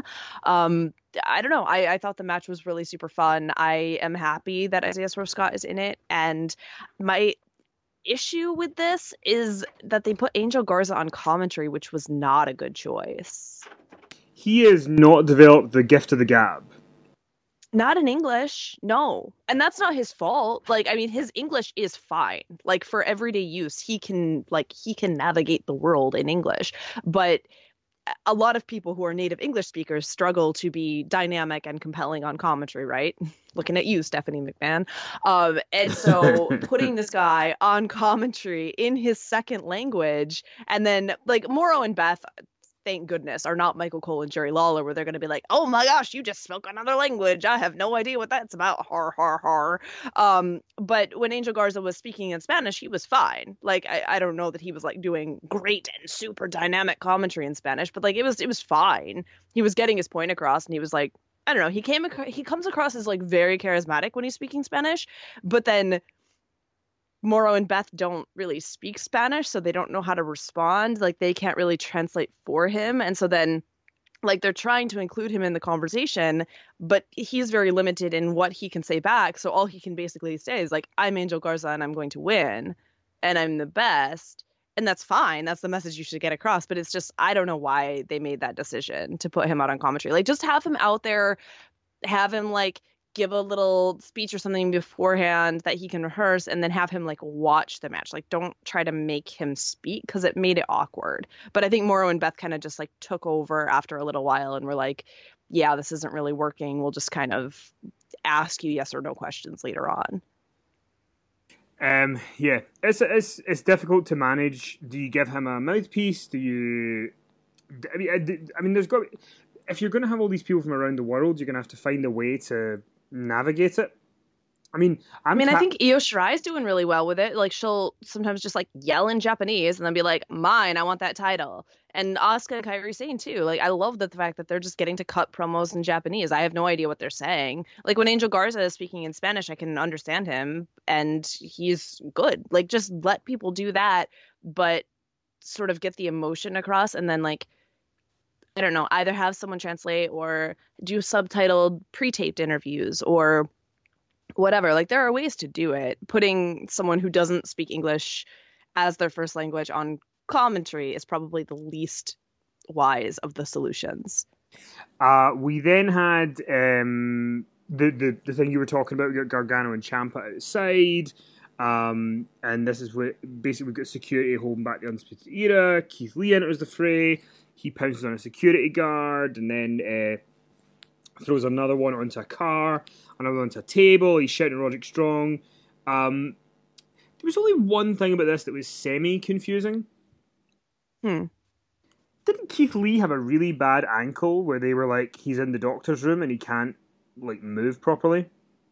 B: I don't know. I thought the match was really super fun. I am happy that Isaiah Swerve Scott is in it. And my issue with this is that they put Angel Garza on commentary, which was not a good choice.
A: He has not developed the gift of the gab.
B: Not in English, no. And that's not his fault. Like, I mean, his English is fine. Like for everyday use, he can navigate the world in English. But a lot of people who are native English speakers struggle to be dynamic and compelling on commentary, right? Looking at you, Stephanie McMahon. And so putting this guy on commentary in his second language, and then like Morrow and Beth, thank goodness, are not Michael Cole and Jerry Lawler, where they're going to be like, oh my gosh, you just spoke another language. I have no idea what that's about. Har, har, har. But when Angel Garza was speaking in Spanish, he was fine. Like, I don't know that he was like doing great and super dynamic commentary in Spanish, but like it was fine. He was getting his point across, and he was like, I don't know, he comes across as like very charismatic when he's speaking Spanish, but then Morrow and Beth don't really speak Spanish, so they don't know how to respond. Like they can't really translate for him. And so then like they're trying to include him in the conversation, but he's very limited in what he can say back. So all he can basically say is like, I'm Angel Garza and I'm going to win and I'm the best. And that's fine. That's the message you should get across. But it's just, I don't know why they made that decision to put him out on commentary. Like just have him out there, have him like give a little speech or something beforehand that he can rehearse, and then have him like watch the match. Like don't try to make him speak, because it made it awkward. But I think Morrow and Beth kind of just like took over after a little while and were like, yeah, this isn't really working. We'll just kind of ask you yes or no questions later on.
A: Yeah, it's difficult to manage. Do you give him a mouthpiece? Do you? I mean, there's got. If you're going to have all these people from around the world, you're going to have to find a way to navigate it. I mean,
B: I think Io Shirai's doing really well with it. Like she'll sometimes just like yell in Japanese and then be like, "Mine, I want that title." And Asuka and Kairi Sane too. Like I love the fact that they're just getting to cut promos in Japanese. I have no idea what they're saying. Like when Angel Garza is speaking in Spanish, I can understand him and he's good. Like just let people do that, but sort of get the emotion across, and then like I don't know, either have someone translate or do subtitled pre-taped interviews or whatever. Like there are ways to do it. Putting someone who doesn't speak English as their first language on commentary is probably the least wise of the solutions.
A: We then had the thing you were talking about. We got Gargano and Ciampa outside, and this is what basically we've got security holding back the Undisputed Era. Keith Lee enters the fray. He pounces on a security guard, and then throws another one onto a car, another onto a table. He's shouting at Roderick Strong. There was only one thing about this that was semi-confusing.
B: Hmm.
A: Didn't Keith Lee have a really bad ankle where they were like, he's in the doctor's room and he can't like move properly?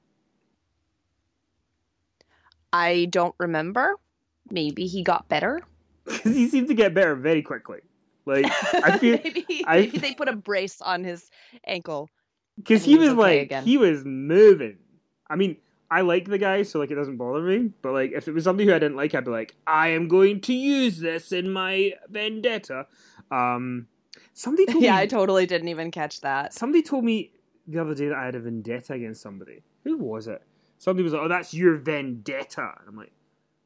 B: I don't remember. Maybe he got better.
A: Because he seemed to get better very quickly. Like I feel,
B: maybe they put a brace on his ankle
A: because
B: and
A: he
B: he was
A: was
B: okay
A: like
B: again.
A: he was moving. I mean, I like the guy, so like it doesn't bother me. But like if it was somebody who I didn't like, I'd be like, I am going to use this in my vendetta. Um, somebody told
B: Yeah,
A: me
B: I totally didn't even catch that.
A: somebody told me the other day that I had a vendetta against somebody. Who was it? Somebody was like, "Oh, that's your vendetta," and I'm like,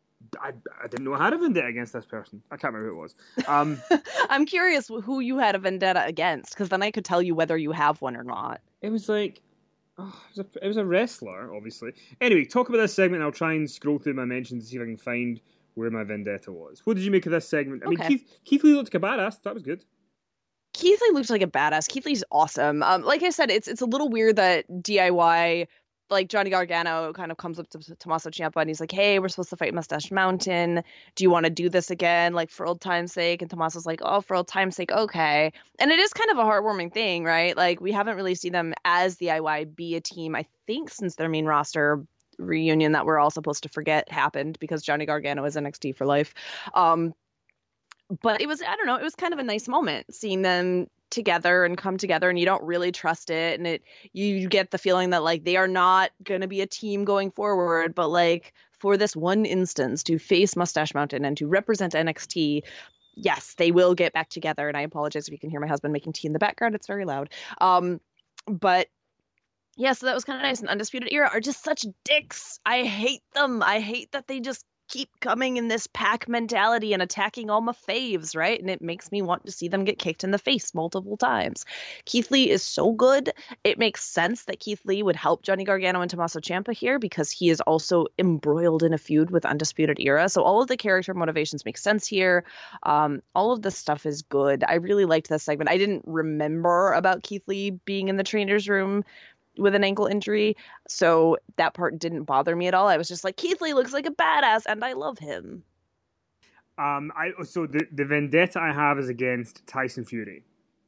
A: I didn't know I had a vendetta against this person. I can't remember who it was.
B: I'm curious who you had a vendetta against, because then I could tell you whether you have one or not.
A: It was like, oh, it was a wrestler, obviously. Anyway, talk about this segment. I'll try and scroll through my mentions to see if I can find where my vendetta was. What did you make of this segment? I mean,
B: Okay.
A: Keith Lee looked like a badass. That was good.
B: Keith Lee looks like a badass. Keith Lee's awesome. Like I said, it's a little weird that DIY, like Johnny Gargano, kind of comes up to Tommaso Ciampa and he's like, "Hey, we're supposed to fight Mustache Mountain. Do you want to do this again, like for old time's sake?" And Tommaso's like, "Oh, for old time's sake, okay." And it is kind of a heartwarming thing, right? Like we haven't really seen them as DIY be a team, I think, since their main roster reunion that we're all supposed to forget happened because Johnny Gargano is NXT for life. But it was, I don't know, it was kind of a nice moment seeing them together and come together, and you don't really trust it, and you get the feeling that like they are not going to be a team going forward, but like for this one instance to face Mustache Mountain and to represent NXT, yes, they will get back together. And I apologize if you can hear my husband making tea in the background, it's very loud. But yeah, so that was kind of nice. And Undisputed Era are just such dicks. I hate them. I hate that they just keep coming in this pack mentality and attacking all my faves, right? And it makes me want to see them get kicked in the face multiple times. Keith Lee is so good. It makes sense that Keith Lee would help Johnny Gargano and Tommaso Ciampa here because he is also embroiled in a feud with Undisputed Era. So all of the character motivations make sense here. All of this stuff is good. I really liked this segment. I didn't remember about Keith Lee being in the trainer's room with an ankle injury, so that part didn't bother me at all. I was just like, Keith Lee looks like a badass and I love him.
A: So the vendetta I have is against Tyson Fury.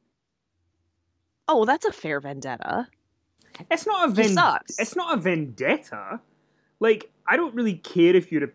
B: Oh, well, that's a fair vendetta.
A: It's not a
B: He sucks.
A: It's not a vendetta. Like I don't really care if you're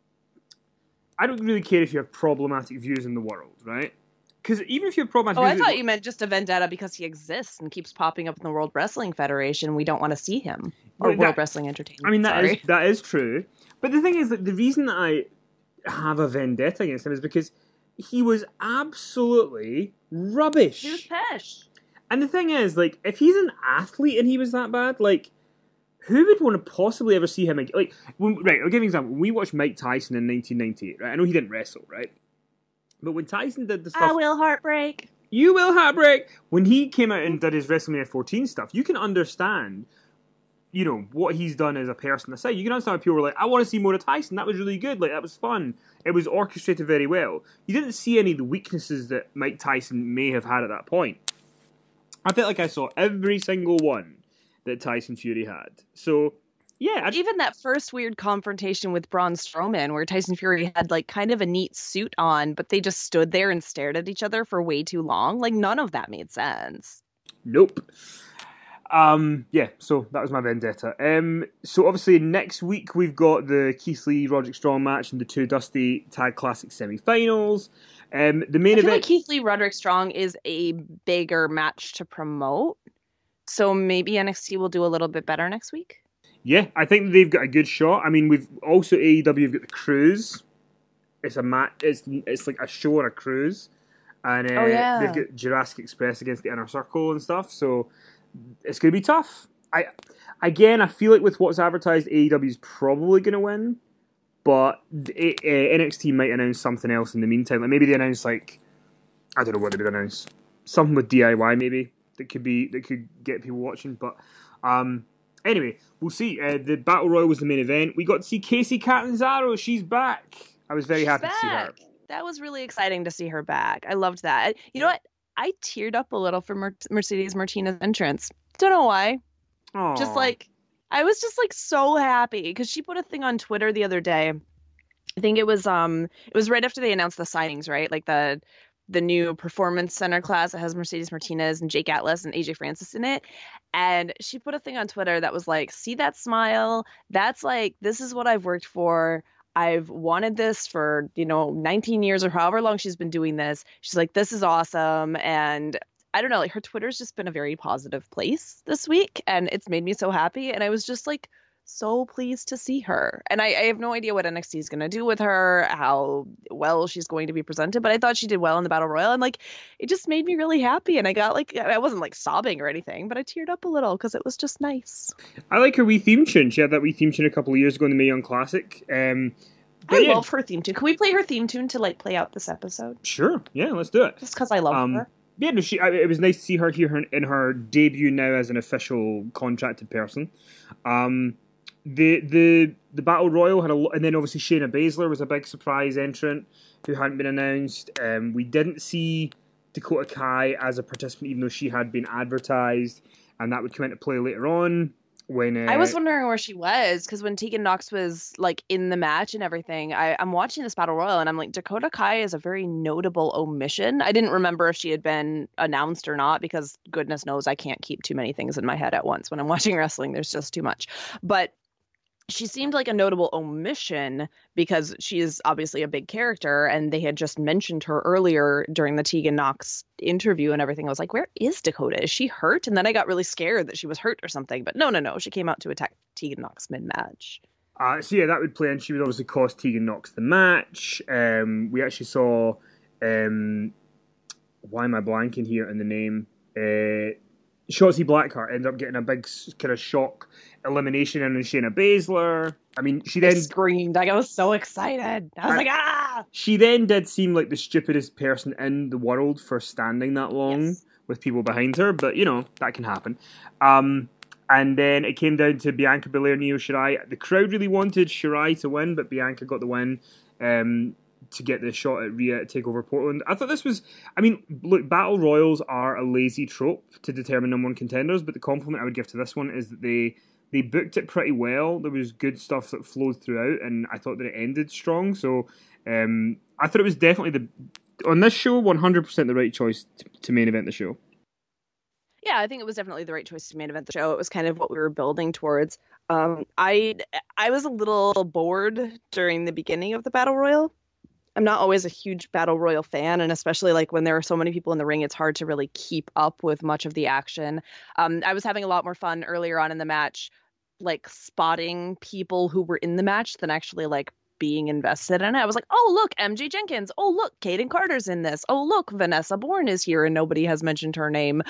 A: I don't really care if you have problematic views in the world, right? Because even if you have problematic
B: Oh,
A: views,
B: I thought you meant just a vendetta because he exists and keeps popping up in the World Wrestling Federation. We don't want to see him. Or World Wrestling Entertainment.
A: I mean,
B: Sorry.
A: that is true. But the thing is that the reason that I have a vendetta against him is because he was absolutely rubbish.
B: He was pesh.
A: And the thing is, like, if he's an athlete and he was that bad, like, who would want to possibly ever see him again? Like, right, I'll give you an example. When we watched Mike Tyson in 1998, right? I know he didn't wrestle, right? But when Tyson did the stuff...
B: I will heartbreak.
A: You will heartbreak! When he came out and did his WrestleMania 14 stuff, you can understand, you know, what he's done as a person aside. You can understand why people were like, I want to see more of Tyson. That was really good. Like, that was fun. It was orchestrated very well. You didn't see any of the weaknesses that Mike Tyson may have had at that point. I felt like I saw every single one that Tyson Fury had. So, yeah.
B: Even that first weird confrontation with Braun Strowman where Tyson Fury had like kind of a neat suit on, but they just stood there and stared at each other for way too long. Like none of that made sense.
A: Nope. Yeah, so that was my vendetta. So obviously next week we've got the Keith Lee Roderick Strong match and the two Dusty Tag Classic semi-finals. The main
B: I feel
A: event.
B: like Keith Lee Roderick Strong is a bigger match to promote, so maybe NXT will do a little bit better next week.
A: Yeah, I think they've got a good shot. I mean, we've also AEW have got the cruise. It's a match. It's like a show or a cruise, and they've got Jurassic Express against the Inner Circle and stuff. So it's going to be tough. I feel like with what's advertised, AEW is probably going to win, but NXT might announce something else in the meantime. Like maybe they announce like I don't know what they would announce. Something with DIY maybe that could get people watching. But anyway, we'll see. The Battle Royal was the main event. We got to see Casey Catanzaro. She's back. I was very happy to see her.
B: That was really exciting to see her back. I loved that. You know what? I teared up a little for Mercedes Martinez's entrance. Don't know why. Just
A: Oh,
B: like I was just like so happy because she put a thing on Twitter the other day. I think it was right after they announced the signings, right? Like the new performance center class that has Mercedes Martinez and Jake Atlas and AJ Francis in it. And she put a thing on Twitter that was like, see that smile? That's like, this is what I've worked for. I've wanted this for, 19 years or however long she's been doing this. She's like, this is awesome. And I don't know, like her Twitter's just been a very positive place this week, and it's made me so happy. And I was just like so pleased to see her. And I have no idea what NXT is going to do with her, how well she's going to be presented, but I thought she did well in the Battle Royal, and like it just made me really happy. And I got like, I wasn't like sobbing or anything, but I teared up a little because it was just nice.
A: I like her wee theme tune. She had that wee theme tune a couple of years ago in the Mae Young Classic. But
B: I
A: yeah,
B: love her theme tune. Can we play her theme tune to like play out this episode?
A: sure, yeah, let's do it.
B: Just because I love her.
A: Yeah, no, it was nice to see her here in her debut now as an official contracted person. Um, the battle royal had a lot, and then obviously Shayna Baszler was a big surprise entrant who hadn't been announced. We didn't see Dakota Kai as a participant, even though she had been advertised, and that would come into play later on when.
B: I was wondering where she was because when Tegan Knox was like in the match and everything, I'm watching this battle royal and I'm like, Dakota Kai is a very notable omission. I didn't remember if she had been announced or not because goodness knows I can't keep too many things in my head at once when I'm watching wrestling. There's just too much. But she seemed like a notable omission because she is obviously a big character, and they had just mentioned her earlier during the Tegan Knox interview and everything. I was like, where is Dakota? Is she hurt? And then I got really scared that she was hurt or something. But no. She came out to attack Tegan Knox mid-match.
A: So yeah, that would play, and she would obviously cost Tegan Knox the match. We actually saw. Why am I blanking here in the name? Shotzi Blackheart ended up getting a big kind of shock elimination in Shayna Baszler. I mean, she
B: I
A: then
B: screamed. I was so excited. I was like, ah!
A: She then did seem like the stupidest person in the world for standing that long
B: Yes.
A: with people behind her, but that can happen. And then it came down to Bianca Belair and Io Shirai. The crowd really wanted Shirai to win, but Bianca got the win to get the shot at Rhea to take over Portland. I thought this was, look, battle royals are a lazy trope to determine number one contenders, but the compliment I would give to this one is that they booked it pretty well. There was good stuff that flowed throughout, and I thought that it ended strong. So I thought it was definitely on this show 100% the right choice to main event the show.
B: Yeah, I think it was definitely the right choice to main event the show. It was kind of what we were building towards. I was a little bored during the beginning of the battle royal. I'm not always a huge battle royal fan, and especially like when there are so many people in the ring, it's hard to really keep up with much of the action. I was having a lot more fun earlier on in the match, like spotting people who were in the match than actually like being invested in it. I was like, oh look, MJ Jenkins. Oh look, Kaden Carter's in this. Oh look, Vanessa Bourne is here, and nobody has mentioned her name.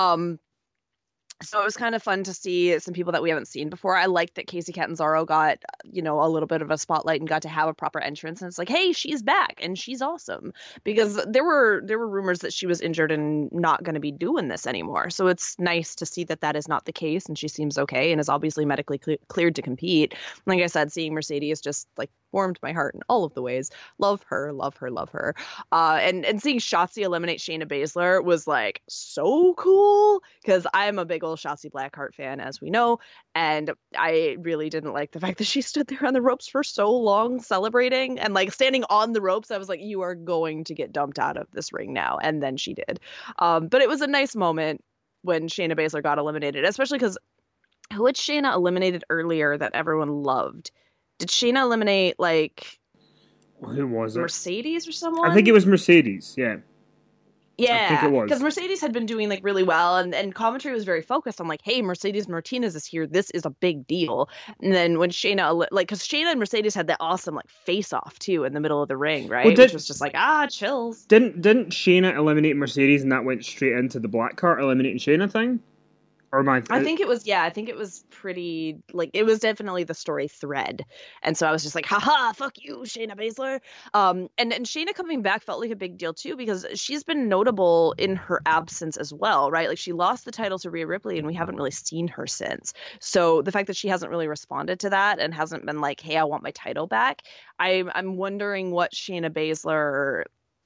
B: So it was kind of fun to see some people that we haven't seen before. I liked that Casey Catanzaro got, a little bit of a spotlight and got to have a proper entrance. And it's like, hey, she's back and she's awesome. Because there were rumors that she was injured and not going to be doing this anymore. So it's nice to see that that is not the case, and she seems okay and is obviously medically cleared to compete. Like I said, seeing Mercedes just like warmed my heart in all of the ways. Love her, love her, love her. And seeing Shotzi eliminate Shayna Baszler was like so cool because I'm a big old Shotzi Blackheart fan, as we know, and I really didn't like the fact that she stood there on the ropes for so long celebrating and like standing on the ropes. I was like, you are going to get dumped out of this ring now, and then she did. But it was a nice moment when Shayna Baszler got eliminated, especially because who had Shayna eliminated earlier that everyone loved? Did Shayna eliminate like
A: Who was it?
B: Mercedes or someone?
A: I think it was Mercedes, yeah. I think
B: Yeah,
A: it was.
B: because Mercedes had been doing like really well, and commentary was very focused on like, hey, Mercedes Martinez is here. This is a big deal. And then when Shayna, like, because Shayna and Mercedes had that awesome like face off too in the middle of the ring, right? Which was just like chills.
A: Didn't Shayna eliminate Mercedes and that went straight into the Blackheart eliminating Shayna thing?
B: I think it was pretty, like, it was definitely the story thread. And so I was just like, haha, fuck you, Shayna Baszler. And Shayna coming back felt like a big deal too, because she's been notable in her absence as well, right? Like she lost the title to Rhea Ripley and we haven't really seen her since. So the fact that she hasn't really responded to that and hasn't been like, hey, I want my title back. I'm wondering what Shayna Baszler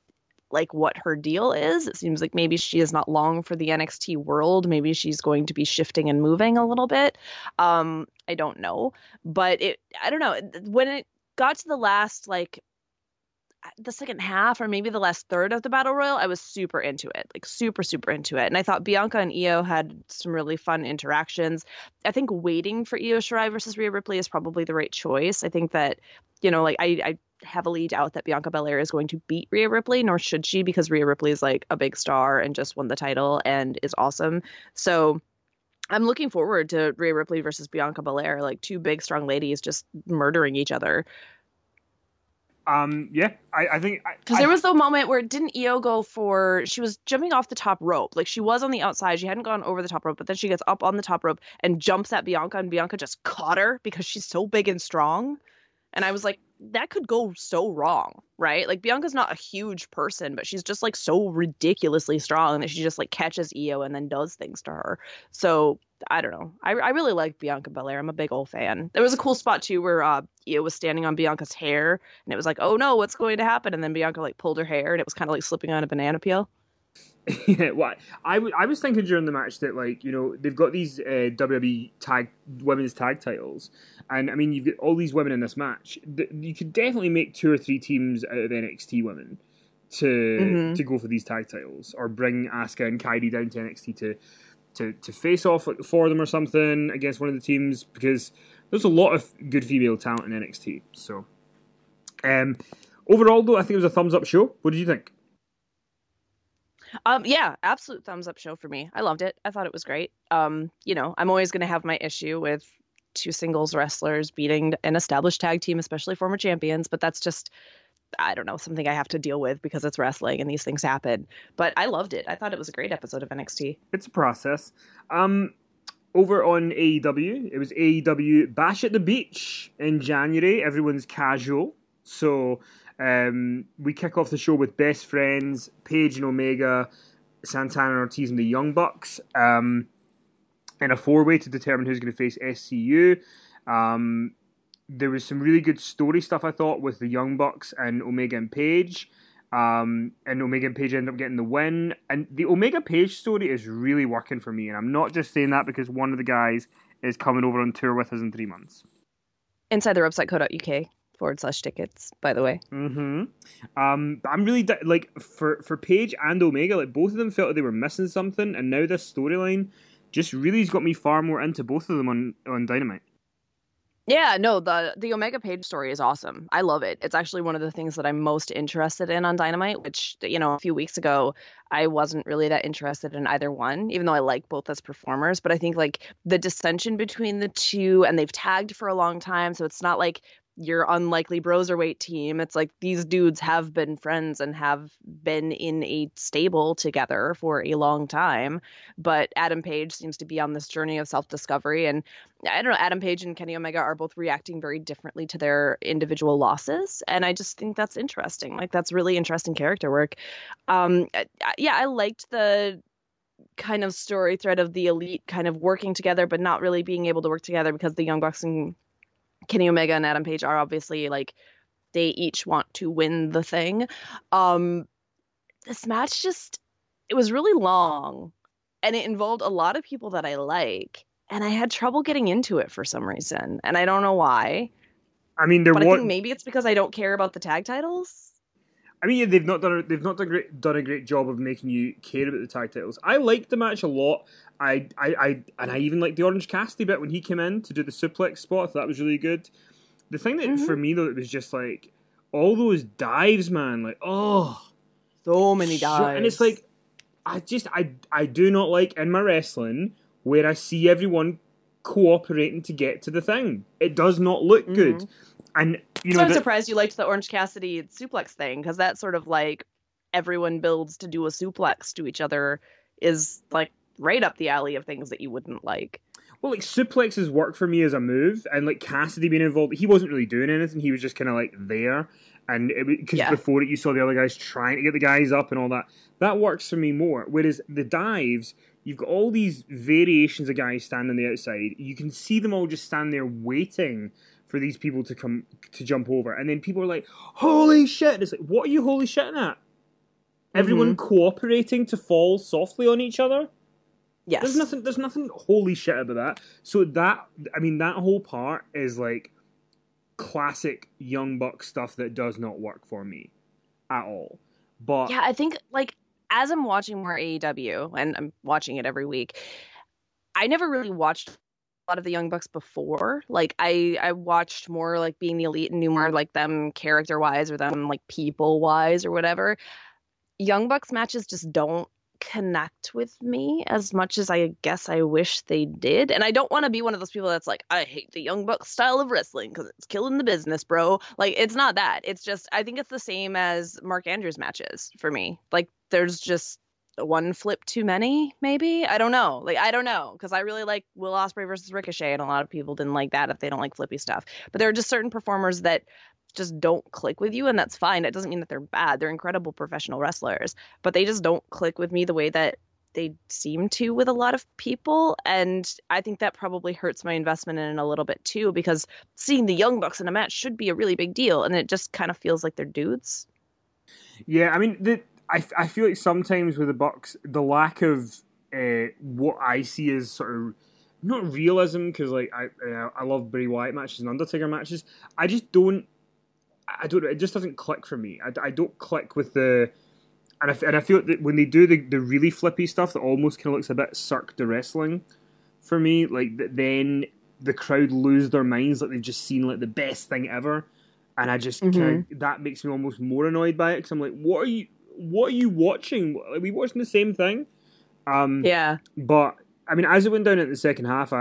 B: like what her deal is. It seems like maybe she is not long for the NXT world. Maybe she's going to be shifting and moving a little bit. I don't know, but I don't know. When it got to the last, like, the second half or maybe the last third of the battle royal, I was super into it, like super, super into it. And I thought Bianca and Io had some really fun interactions. I think waiting for Io Shirai versus Rhea Ripley is probably the right choice. I think that, like I heavily doubt that Bianca Belair is going to beat Rhea Ripley, nor should she, because Rhea Ripley is like a big star and just won the title and is awesome. So I'm looking forward to Rhea Ripley versus Bianca Belair, like two big, strong ladies just murdering each other.
A: Yeah, I think
B: Because there was the moment where didn't Io go for, she was jumping off the top rope. Like she was on the outside. She hadn't gone over the top rope, but then she gets up on the top rope and jumps at Bianca, and Bianca just caught her because she's so big and strong. And I was like, that could go so wrong, right? Like Bianca's not a huge person, but she's just like so ridiculously strong that she just like catches Io and then does things to her. So I don't know. I really like Bianca Belair. I'm a big old fan. There was a cool spot too where Io was standing on Bianca's hair and it was like, oh no, what's going to happen? And then Bianca like pulled her hair and it was kind of like slipping on a banana peel.
A: Yeah, well, I was thinking during the match that, like, they've got these WWE women's tag titles, and I mean you've got all these women in this match. You could definitely make 2 or 3 teams out of NXT women to go for these tag titles, or bring Asuka and Kairi down to NXT to face off for them or something against one of the teams, because there's a lot of good female talent in NXT. So, overall though, I think it was a thumbs up show. What did you think?
B: Yeah, absolute thumbs up show for me. I loved it. I thought it was great. I'm always going to have my issue with two singles wrestlers beating an established tag team, especially former champions, but that's just, I don't know, something I have to deal with because it's wrestling and these things happen. But I loved it. I thought it was a great episode of NXT.
A: It's a process. Over on AEW, it was AEW Bash at the Beach in January. Everyone's casual. So we kick off the show with Best Friends, Paige and Omega, Santana and Ortiz and the Young Bucks, in a 4-way to determine who's going to face SCU. There was some really good story stuff, I thought, with the Young Bucks and Omega and Paige. And Omega and Paige ended up getting the win. And the Omega Paige story is really working for me. And I'm not just saying that because one of the guys is coming over on tour with us in 3 months.
B: Inside the ropesite.co.uk/tickets, by the way.
A: I'm really like for Paige and Omega, like both of them felt like they were missing something, and now this storyline just really has got me far more into both of them on Dynamite.
B: Yeah, no, the Omega Page story is awesome. I love it. It's actually one of the things that I'm most interested in on Dynamite, which, a few weeks ago, I wasn't really that interested in either one, even though I like both as performers. But I think like the dissension between the two, and they've tagged for a long time, so it's not like your unlikely Broserweight team. It's like these dudes have been friends and have been in a stable together for a long time. But Adam Page seems to be on this journey of self-discovery. And I don't know, Adam Page and Kenny Omega are both reacting very differently to their individual losses. And I just think that's interesting. Like, that's really interesting character work. Yeah, I liked the kind of story thread of the Elite kind of working together, but not really being able to work together because the Young Bucks and Kenny Omega and Adam Page are obviously like, they each want to win the thing. This match it was really long, and it involved a lot of people that I like, and I had trouble getting into it for some reason, and I don't know why.
A: I mean,
B: I think maybe it's because I don't care about the tag titles.
A: I mean, yeah, they've not done a great job of making you care about the tag titles. I liked the match a lot. I even liked the Orange Cassidy bit when he came in to do the suplex spot. That was really good. The thing that for me though, it was just like all those dives, man. Like,
B: so many dives,
A: and it's like I do not like in my wrestling where I see everyone cooperating to get to the thing. It does not look good. And
B: so I'm surprised you liked the Orange Cassidy suplex thing, because that's sort of like everyone builds to do a suplex to each other is like right up the alley of things that you wouldn't like.
A: Well, like suplexes work for me as a move, and like Cassidy being involved, he wasn't really doing anything. He was just kind of like there, and because before it, you saw the other guys trying to get the guys up and all that. That works for me more. Whereas the dives, you've got all these variations of guys standing on the outside. You can see them all just stand there waiting for these people to jump over, and then people are like, "Holy shit!" And it's like, what are you holy shitting at? everyone
B: Mm-hmm.
A: cooperating to fall softly on each other.
B: Yes.
A: There's nothing holy shit about that. So that, I mean, that whole part is like classic Young Buck stuff that does not work for me at all. But
B: Yeah, I think like as I'm watching more AEW and I'm watching it every week, I never really watched a lot of the Young Bucks before. Like I watched more like Being the Elite and knew more like them character wise or them like people wise or whatever. Young Bucks matches just don't connect with me as much as I guess I wish they did. And I don't want to be one of those people that's like, I hate the Young Bucks style of wrestling because it's killing the business, bro. Like, it's not that. It's just, I think it's the same as Mark Andrews matches for me. Like, there's just one flip too many, maybe. I don't know. Like, I don't know because I really like Will Ospreay versus Ricochet, and a lot of people didn't like that if they don't like flippy stuff. But there are just certain performers that just don't click with you, and that's fine. It doesn't mean that they're bad. They're incredible professional wrestlers, but they just don't click with me the way that they seem to with a lot of people. And I think that probably hurts my investment in it a little bit too, because seeing the Young Bucks in a match should be a really big deal, and it just kind of feels like they're dudes.
A: yeah, I mean, I feel like sometimes with the Bucks, the lack of what I see as sort of not realism, because like I love Bray Wyatt matches and Undertaker matches. I just don't. I don't. It just doesn't click for me. I don't click with the. And I feel that when they do the really flippy stuff that almost kind of looks a bit Cirque de Wrestling for me, like then the crowd lose their minds like they've just seen like the best thing ever, and I just kind
B: Mm-hmm.
A: of that makes me almost more annoyed by it because I'm like, what are you watching? Are we watching the same thing? Um,
B: Yeah.
A: but I mean, as it went down in the second half,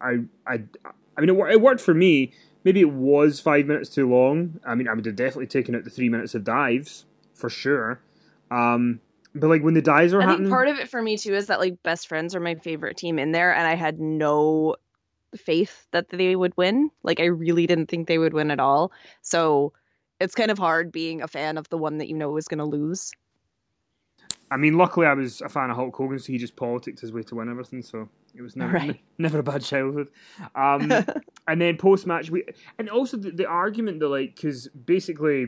A: I mean, it worked for me. Maybe it was 5 minutes too long. I mean, I would have definitely taken out the 3 minutes of dives for sure. But like when the dives were
B: I think
A: happening,
B: part of it for me too is that like Best Friends are my favorite team in there, and I had no faith that they would win. Like I really didn't think they would win at all. So it's kind of hard being a fan of the one that you know is going to lose.
A: I mean, luckily I was a fan of Hulk Hogan, so he just politicked his way to win everything. So it was
B: Right.
A: never a bad childhood. And then post match, and also the argument that like because basically,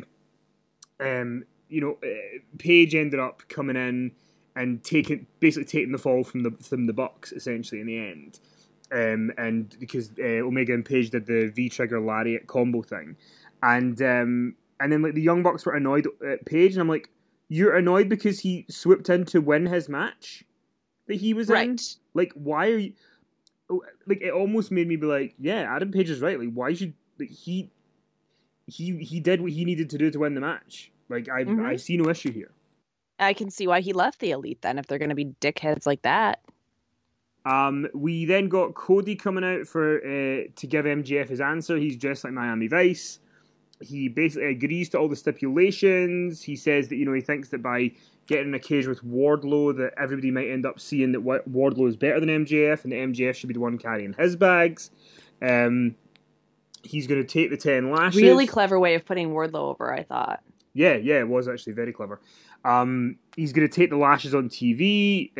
A: Paige ended up coming in and taking the fall from the Bucks essentially in the end. And because Omega and Page did the V Trigger Lariat combo thing, and then like the Young Bucks were annoyed at Page, and I'm like, you're annoyed because he swooped in to win his match that he was in.
B: Right.
A: Like, why are you? Like, it almost made me be like, yeah, Adam Page is right. Like, why should like he did what he needed to do to win the match. Like, I
B: Hmm.
A: see no issue here.
B: I can see why he left the Elite then if they're going to be dickheads like that.
A: We then got Cody coming out for to give MJF his answer. He's dressed like Miami Vice. He basically agrees to all the stipulations. He says that he thinks that by getting in a cage with Wardlow, that everybody might end up seeing that Wardlow is better than MJF, and that MJF should be the one carrying his bags. Um, he's going to take the 10 lashes.
B: Really clever way of putting Wardlow over, I thought.
A: Yeah, it was actually very clever. He's going to take the lashes on TV.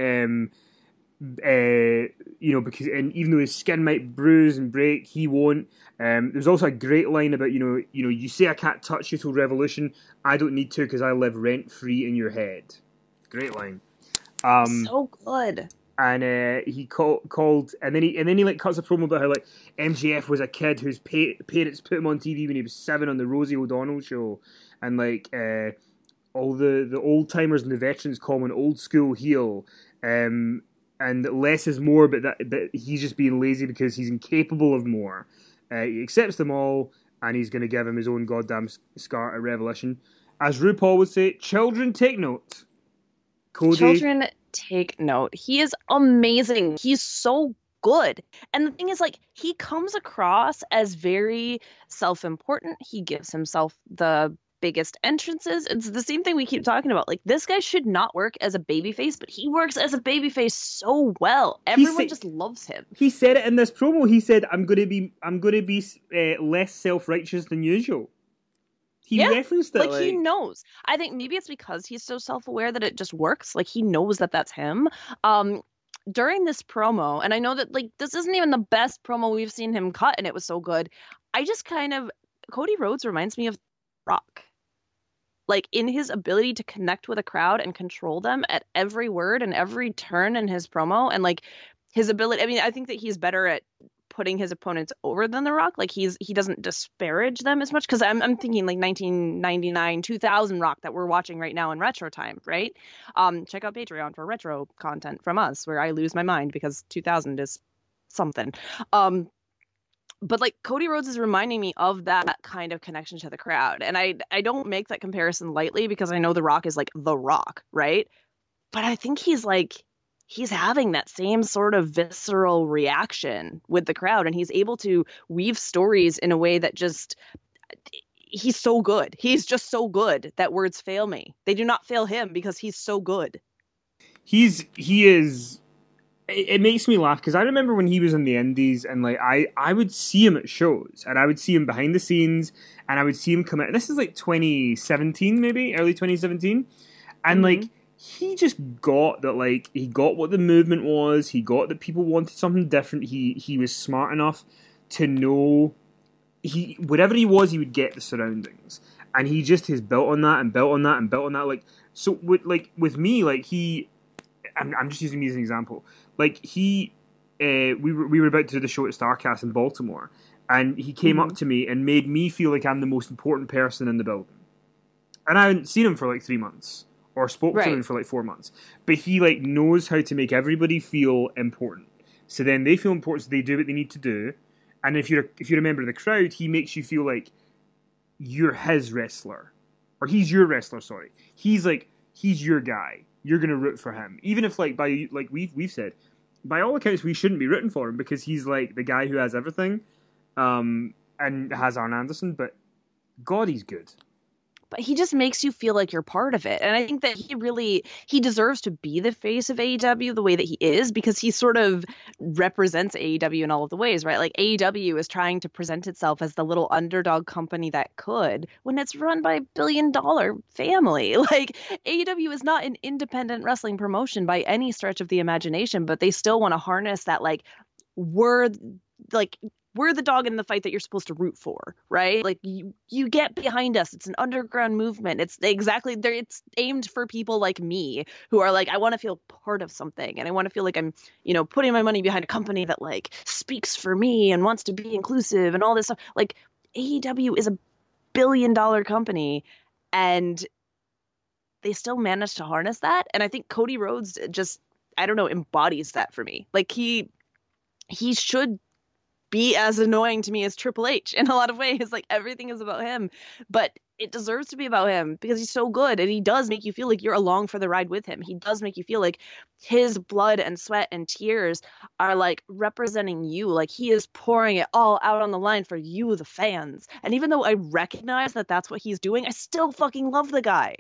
A: Because and even though his skin might bruise and break, he won't. There's also a great line about you say I can't touch you till Revolution. I don't need to because I live rent free in your head. Great line. Um,
B: So good.
A: and he called, and then he like cuts a promo about how like MJF was a kid whose parents put him on TV when he was 7 on the Rosie O'Donnell show, and like all the old timers and the veterans call him an old school heel. And less is more, but he's just being lazy because he's incapable of more. He accepts them all, and he's going to give him his own goddamn scar at Revolution. As RuPaul would say, children take note. Cody,
B: Children, take note. He is amazing. He's so good. And the thing is, like, he comes across as very self important. He gives himself the biggest entrances. It's the same thing we keep talking about. Like, this guy should not work as a babyface, but he works as a babyface so well.
A: he
B: Everyone
A: said
B: just loves him.
A: he said it in this promo. He said, I'm going to be less self righteous than usual." He
B: Yeah.
A: referenced it
B: Like he
A: like,
B: knows. I think maybe it's because he's so self-aware that it just works. Like he knows that that's him. Um, during this promo, and I know that like this isn't even the best promo we've seen him cut, and it was so good. I just kind of Cody Rhodes reminds me of Rock. like in his ability to connect with a crowd and control them at every word and every turn in his promo, and like his ability. I mean, I think that he's better at putting his opponents over than The Rock. Like he doesn't disparage them as much, because I'm thinking like 1999, 2000 Rock that we're watching right now in retro time, right? Check out Patreon for retro content from us where I lose my mind because 2000 is something. Um, but like Cody Rhodes is reminding me of that kind of connection to the crowd. And I don't make that comparison lightly because I know The Rock is like The Rock, right? But I think he's having that same sort of visceral reaction with the crowd, and he's able to weave stories in a way that just he's so good. He's just so good that words fail me. They do not fail him because he's so good.
A: He is. It makes me laugh because I remember when he was in the Indies, and like I would see him at shows, and I would see him behind the scenes, and I would see him come out. This is like 2017, maybe early 2017, and like he just got that, like he got what the movement was. He got that people wanted something different. He was smart enough to know he whatever he was, he would get the surroundings, and he just has built on that and built on that and built on that. Like so, with me, like I'm just using me as an example. Like we were about to do the show at Starcast in Baltimore, and he came up to me and made me feel like I'm the most important person in the building. And I hadn't seen him for like 3 months or spoke to him for like 4 months, but he like knows how to make everybody feel important. So then they feel important, so they do what they need to do. And if you're a member of the crowd, he makes you feel like you're his wrestler, or he's your wrestler. Sorry, he's your guy. You're gonna root for him, even if like we've said, by all accounts we shouldn't be rooting for him because he's like the guy who has everything, and has Arn Anderson. But God, he's good.
B: But he just makes you feel like you're part of it. And I think that he deserves to be the face of AEW the way that he is, because he sort of represents AEW in all of the ways, right? Like AEW is trying to present itself as the little underdog company that could, when it's run by $1 billion family. Like AEW is not an independent wrestling promotion by any stretch of the imagination, but they still want to harness that, we're like we're the dog in the fight that you're supposed to root for, right? Like you get behind us. It's an underground movement. It's exactly there. It's aimed for people like me who are like, I want to feel part of something, and I want to feel like I'm, putting my money behind a company that like speaks for me and wants to be inclusive and all this stuff. Like AEW is $1 billion company, and they still manage to harness that. And I think Cody Rhodes just, I don't know, embodies that for me. Like he should be as annoying to me as Triple H in a lot of ways. Like everything is about him, but it deserves to be about him because he's so good, and he does make you feel like you're along for the ride with him. He does make you feel like his blood and sweat and tears are like representing you. Like he is pouring it all out on the line for you, the fans. And even though I recognize that that's what he's doing, I still fucking love the guy.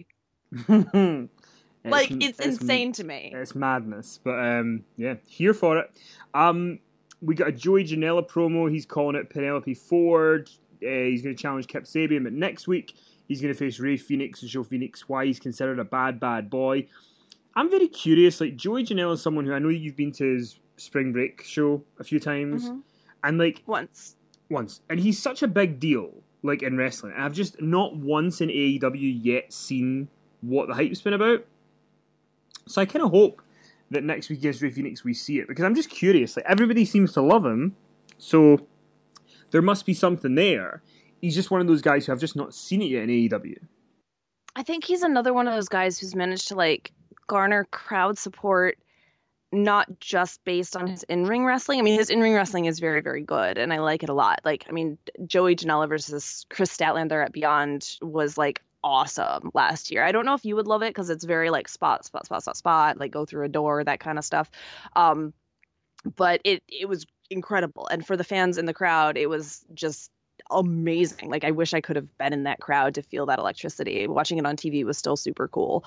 B: It's insane to me.
A: It's madness, but yeah, here for it. We got a Joey Janela promo. He's calling it Penelope Ford. He's going to challenge Kip Sabian, but next week he's going to face Ray Phoenix and show Phoenix why he's considered a bad boy. I'm very curious. Like Joey Janela is someone who I know you've been to his Spring Break show a few times, and like once, and he's such a big deal, like in wrestling. And I've just not once in AEW yet seen what the hype's been about. So I kind of hope that next week against Ray Phoenix we see it, because I'm just curious. Like everybody seems to love him, so there must be something there. He's just one of those guys who I've just not seen it yet in AEW.
B: I think he's another one of those guys who's managed to like garner crowd support, not just based on his in-ring wrestling. I mean, his in-ring wrestling is very, very good, and I like it a lot. Like, I mean, Joey Janela versus Chris Statlander at Beyond was like awesome last year. I don't know if you would love it because it's very like spot, like go through a door, that kind of stuff. But it was incredible, and for the fans in the crowd, it was just amazing. Like I wish I could have been in that crowd to feel that electricity. Watching it on TV was still super cool.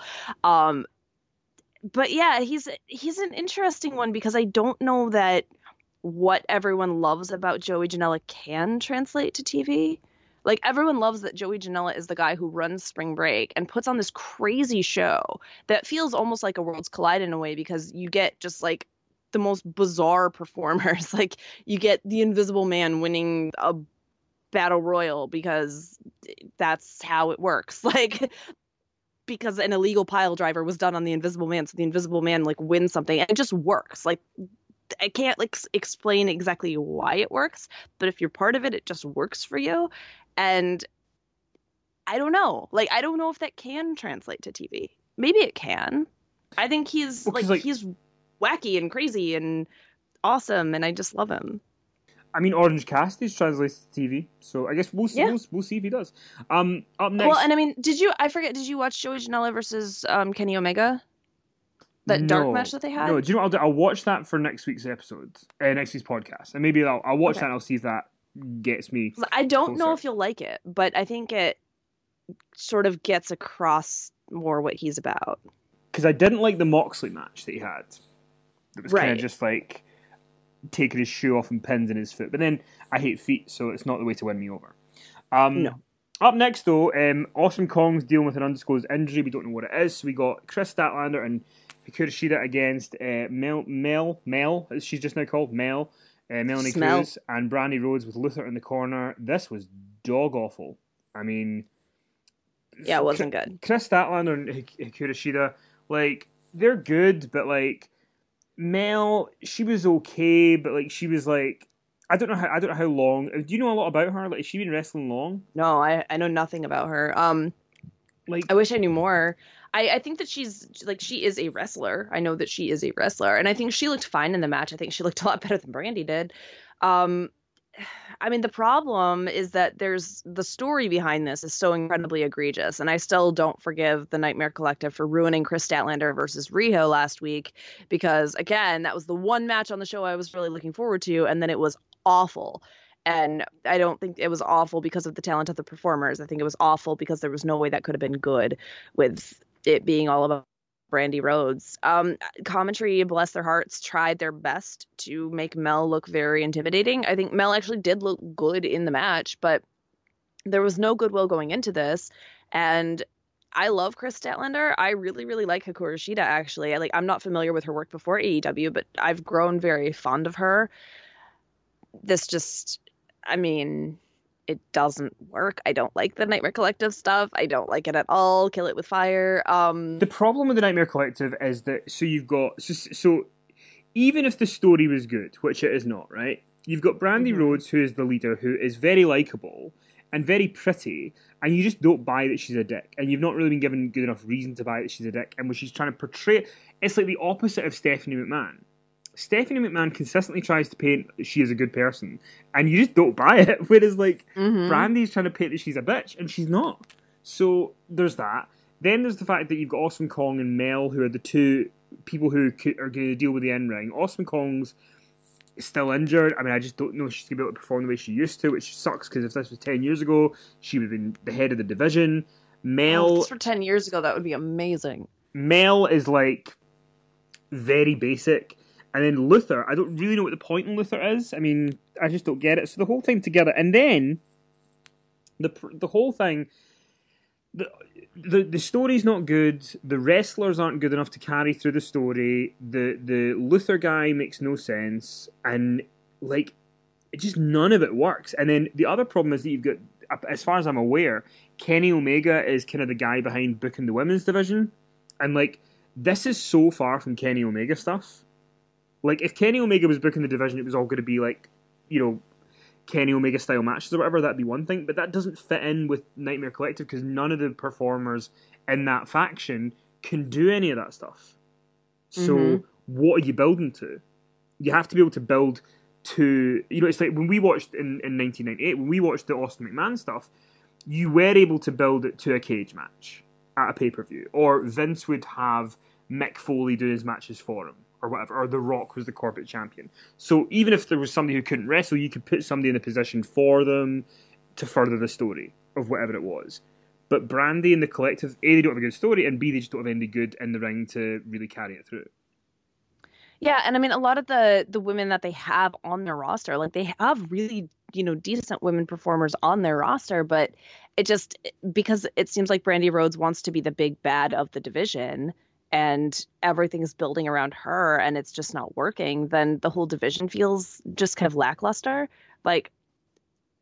B: But yeah, he's an interesting one because I don't know that what everyone loves about Joey Janela can translate to TV. Like everyone loves that Joey Janela is the guy who runs Spring Break and puts on this crazy show that feels almost like a Worlds Collide in a way, because you get just like the most bizarre performers. Like you get the Invisible Man winning a battle royal because that's how it works. Like because an illegal pile driver was done on the Invisible Man, so the Invisible Man like wins something, and it just works. Like I can't like explain exactly why it works, but if you're part of it, it just works for you. And I don't know. Like I don't know if that can translate to TV. Maybe it can. I think he's
A: Well, because
B: like he's wacky and crazy and awesome, and I just love him.
A: I mean, Orange Cassidy's translated to TV, so I guess
B: Yeah.
A: we'll see if he does. Up
B: Well,
A: next,
B: and I mean, I forget, did you watch Joey Janela versus Kenny Omega? That dark match
A: no,
B: that they
A: no.
B: had?
A: Do you know what I'll do? I'll watch that for next week's episode, next week's podcast, and maybe I'll watch that
B: Okay.
A: and I'll see if that gets me
B: 'Cause I don't know
A: closer.
B: if you'll like it, but I think it sort of gets across more what he's about.
A: Because I didn't like the Moxley match that he had. It was kind of
B: Right.
A: just like taking his shoe off and pins in his foot. But then I hate feet, so it's not the way to win me over.
B: No.
A: Up next, though, Awesome Kong's dealing with an undisclosed injury. We don't know what it is. So we got Chris Statlander and Hikaru Shida against Mel, as she's just now called, Melanie
B: Smell.
A: Cruz, and Brandy Rhodes with Luther in the corner. This was dog awful. I mean,
B: Yeah, it wasn't good.
A: Chris Statlander and Hikaru Shida, like, they're good, but like, Mel, she was okay, but like, she was like, I don't know how long. Do you know a lot about her? Like, has she been wrestling long?
B: No, I know nothing about her.
A: Like,
B: I wish I knew more. I think that she's like she is a wrestler. I know that she is a wrestler, and I think she looked fine in the match. I think she looked a lot better than Brandy did. Um, I mean, the problem is that there's the story behind this is so incredibly egregious, and I still don't forgive the Nightmare Collective for ruining Chris Statlander versus Riho last week because, again, that was the one match on the show I was really looking forward to, and then it was awful. And I don't think it was awful because of the talent of the performers. I think it was awful because there was no way that could have been good with it being all about Brandy Rhodes. Commentary, bless their hearts, tried their best to make Mel look very intimidating. I think Mel actually did look good in the match, but there was no goodwill going into this. And I love Chris Statlander. I really, really like Hikaru Shida, actually. I'm not familiar with her work before AEW, but I've grown very fond of her. This just, I mean, it doesn't work. I don't like the Nightmare Collective stuff. I don't like it at all. Kill it with fire.
A: the problem with the Nightmare Collective is that so even if the story was good, which it is not, right? You've got Brandy
B: Mhm.
A: Rhodes, who is the leader, who is very likable and very pretty, and you just don't buy that she's a dick, and you've not really been given good enough reason to buy that she's a dick, and when she's trying to portray, it's like the opposite of Stephanie McMahon. Stephanie McMahon consistently tries to paint that she is a good person, and you just don't buy it. Whereas, like,
B: Mhm.
A: Brandy's trying to paint that she's a bitch, and she's not. So there's that. Then there's the fact that you've got Awesome Kong and Mel, who are the two people who are going to deal with the in ring. Awesome Kong's still injured. I mean, I just don't know if she's going to be able to perform the way she used to, which sucks because if this was 10 years ago, she would have been the head of the division.
B: Oh, if
A: Mel
B: this were 10 years ago, that would be amazing.
A: Mel is like very basic. And then Luther, I don't really know what the point in Luther is. I mean, I just don't get it. So the whole thing together, and then the whole thing, the story's not good. The wrestlers aren't good enough to carry through the story. The Luther guy makes no sense, and like it just none of it works. And then the other problem is that you've got, as far as I'm aware, Kenny Omega is kind of the guy behind booking the women's division, and like this is so far from Kenny Omega stuff. Like, if Kenny Omega was booking the division, it was all going to be like, you know, Kenny Omega style matches or whatever. That'd be one thing, but that doesn't fit in with Nightmare Collective because none of the performers in that faction can do any of that stuff. So,
B: Mhm.
A: what are you building to? You have to be able to build to, you know, it's like when we watched in 1998, when we watched the Austin McMahon stuff, you were able to build it to a cage match at a pay per view, or Vince would have Mick Foley do his matches for him, or whatever, or The Rock was the corporate champion. So even if there was somebody who couldn't wrestle, you could put somebody in a position for them to further the story of whatever it was. But Brandy and the Collective, A, they don't have a good story, and B, they just don't have anybody good in the ring to really carry it through.
B: Yeah, and I mean a lot of the women that they have on their roster, like they have really, decent women performers on their roster, but it just because it seems like Brandy Rhodes wants to be the big bad of the division and everything's building around her and it's just not working, then the whole division feels just kind of lackluster. Like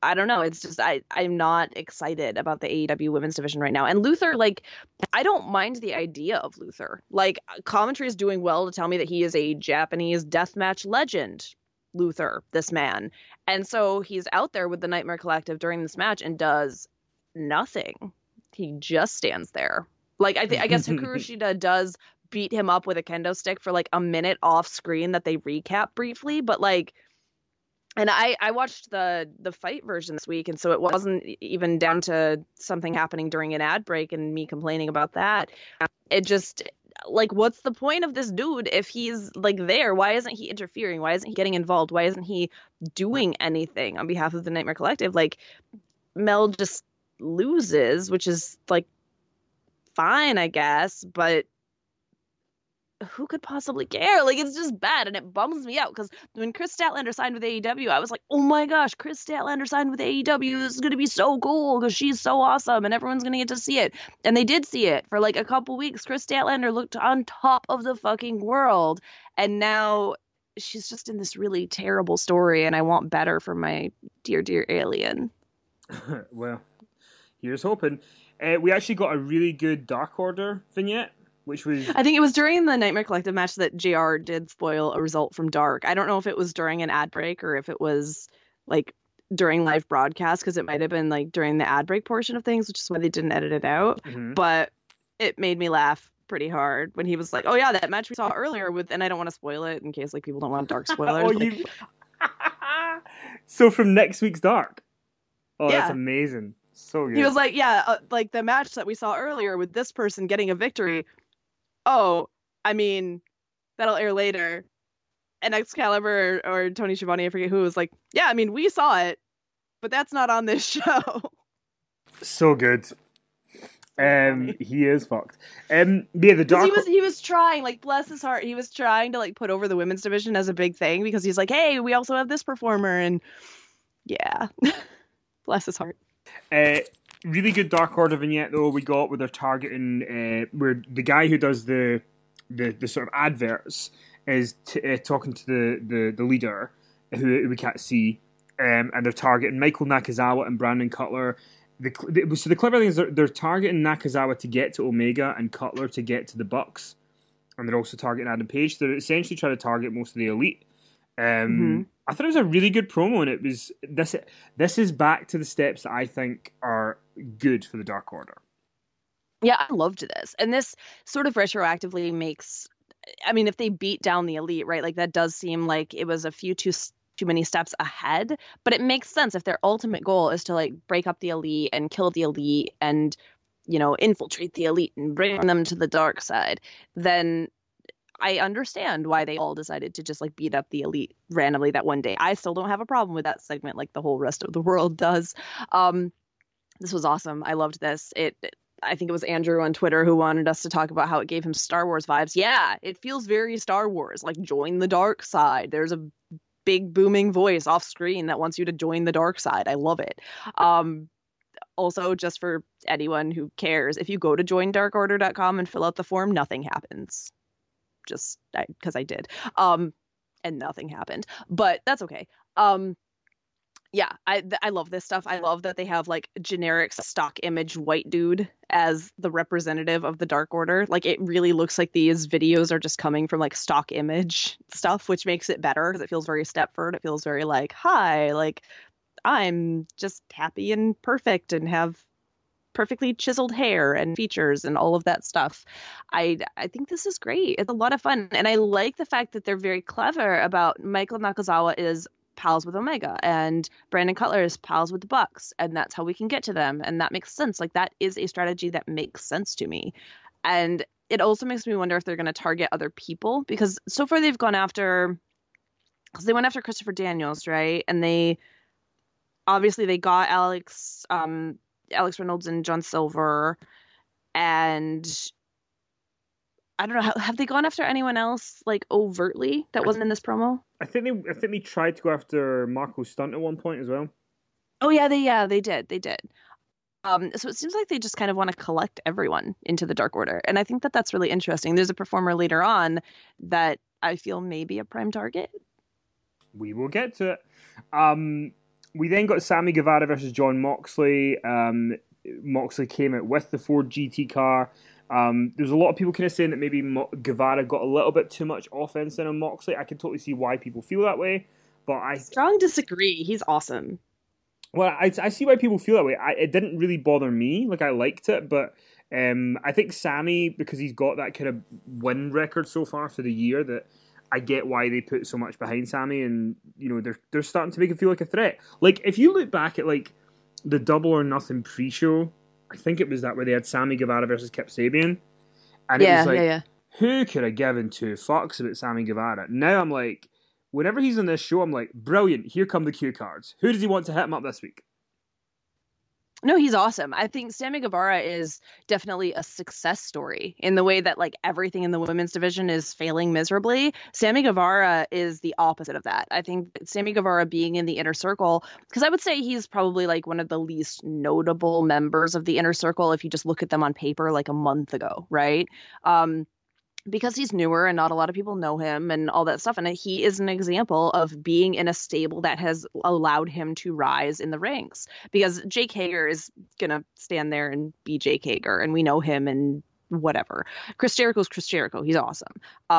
B: I don't know. It's just I'm not excited about the AEW women's division right now. And Luther, like, I don't mind the idea of Luther. Like, commentary is doing well to tell me that he is a Japanese deathmatch legend. Luther, this man. And so he's out there with the Nightmare Collective during this match and does nothing. He just stands there. Like, I guess Hikaru Shida does beat him up with a kendo stick for like a minute off screen that they recap briefly, but like, and I watched the fight version this week, and so it wasn't even down to something happening during an ad break and me complaining about that. It just, like, what's the point of this dude if he's like there? Why isn't he interfering? Why isn't he getting involved? Why isn't he doing anything on behalf of the Nightmare Collective? Like, Mel just loses, which is like fine, I guess, but who could possibly care? Like, it's just bad, and it bums me out because when Chris Statlander signed with AEW, I was like, oh my gosh, Chris Statlander signed with AEW. This is going to be so cool because she's so awesome and everyone's going to get to see it. And they did see it for like a couple weeks. Chris Statlander looked on top of the fucking world, and now she's just in this really terrible story, and I want better for my dear, dear alien.
A: Well, here's hoping. We actually got a really good Dark Order vignette, which was...
B: I think it was during the Nightmare Collective match that JR did spoil a result from Dark. I don't know if it was during an ad break or if it was like during live broadcast, because it might have been like during the ad break portion of things, which is why they didn't edit it out.
A: Mhm.
B: But it made me laugh pretty hard when he was like, oh yeah, that match we saw earlier with, and I don't want to spoil it in case like people don't want Dark spoilers.
A: Oh,
B: like,
A: you... So from next week's Dark. Oh,
B: Yeah.
A: that's amazing. So good.
B: He was like, yeah, like the match that we saw earlier with this person getting a victory. Oh, I mean, that'll air later. And Excalibur or Tony Schiavone, I forget who, was like, yeah, I mean, we saw it, but that's not on this show.
A: So good.
B: funny.
A: He is fucked. Yeah, the Dark...
B: He was trying, like, bless his heart, he was trying to like put over the women's division as a big thing because he's like, hey, we also have this performer, and yeah, bless his heart.
A: Really good Dark Order vignette though we got with their targeting, where the guy who does the sort of adverts is talking to the leader who we can't see, and they're targeting Michael Nakazawa and Brandon Cutler. So the clever thing is they're targeting Nakazawa to get to Omega and Cutler to get to the Bucks, and they're also targeting Adam Page. They're essentially trying to target most of the elite. I thought it was a really good promo, and it was this is back to the steps that I think are good for the Dark Order.
B: Yeah, I loved this. And this sort of retroactively makes, I mean, if they beat down the elite, right, like that does seem like it was a few too many steps ahead, but it makes sense if their ultimate goal is to like break up the elite and kill the elite and, you know, infiltrate the elite and bring them to the dark side, then I understand why they all decided to just like beat up the elite randomly that one day. I still don't have a problem with that segment like the whole rest of the world does. This was awesome. I loved this. I think it was Andrew on Twitter who wanted us to talk about how it gave him Star Wars vibes. Yeah, it feels very Star Wars, like join the dark side. There's a big booming voice off screen that wants you to join the dark side. I love it. Also, just for anyone who cares, if you go to joindarkorder.com and fill out the form, nothing happens. Just because I did. And nothing happened. But that's okay. Yeah, I love this stuff. I love that they have like generic stock image white dude as the representative of the Dark Order. Like it really looks like these videos are just coming from like stock image stuff, which makes it better because it feels very Stepford. It feels very like, hi, like I'm just happy and perfect and have perfectly chiseled hair and features and all of that stuff. I think this is great. It's a lot of fun. And I like the fact that they're very clever about Michael Nakazawa is pals with Omega and Brandon Cutler is pals with the Bucks, and that's how we can get to them, and that makes sense. Like that is a strategy that makes sense to me. And it also makes me wonder if they're going to target other people, because so far they've gone after, because they went after Christopher Daniels, right? And they obviously they got Alex Reynolds and John Silver, and I don't know, have they gone after anyone else like overtly that wasn't in this promo?
A: I think they tried to go after Marco Stunt at one point as well.
B: Oh yeah, they did. So it seems like they just kind of want to collect everyone into the Dark Order, and I think that that's really interesting. There's a performer later on that I feel may be a prime target.
A: We will get to it. We then got Sammy Guevara versus John Moxley. Moxley came out with the Ford GT car. There's a lot of people kind of saying that maybe Guevara got a little bit too much offense in on Moxley. I can totally see why people feel that way, but
B: Strong disagree. He's awesome.
A: well, I see why people feel that way. It didn't really bother me. Like I liked it, but I think Sammy, because he's got that kind of win record so far for the year, that I get why they put so much behind Sammy, and they're starting to make him feel like a threat. Like if you look back at like the Double or Nothing pre-show, I think it was that where they had Sammy Guevara versus Kip Sabian, and it was like, who could have given two fucks about Sammy Guevara? Now I'm like, whenever he's on this show, I'm like, brilliant. Here come the cue cards. Who does he want to hit him up this week?
B: No, he's awesome. I think Sammy Guevara is definitely a success story in the way that like everything in the women's division is failing miserably. Sammy Guevara is the opposite of that. I think Sammy Guevara being in the inner circle, because I would say he's probably like one of the least notable members of the inner circle if you just look at them on paper like a month ago, right? Because he's newer and not a lot of people know him and all that stuff. And he is an example of being in a stable that has allowed him to rise in the ranks, because Jake Hager is going to stand there and be Jake Hager, and we know him and whatever. Chris Jericho's Chris Jericho. He's awesome.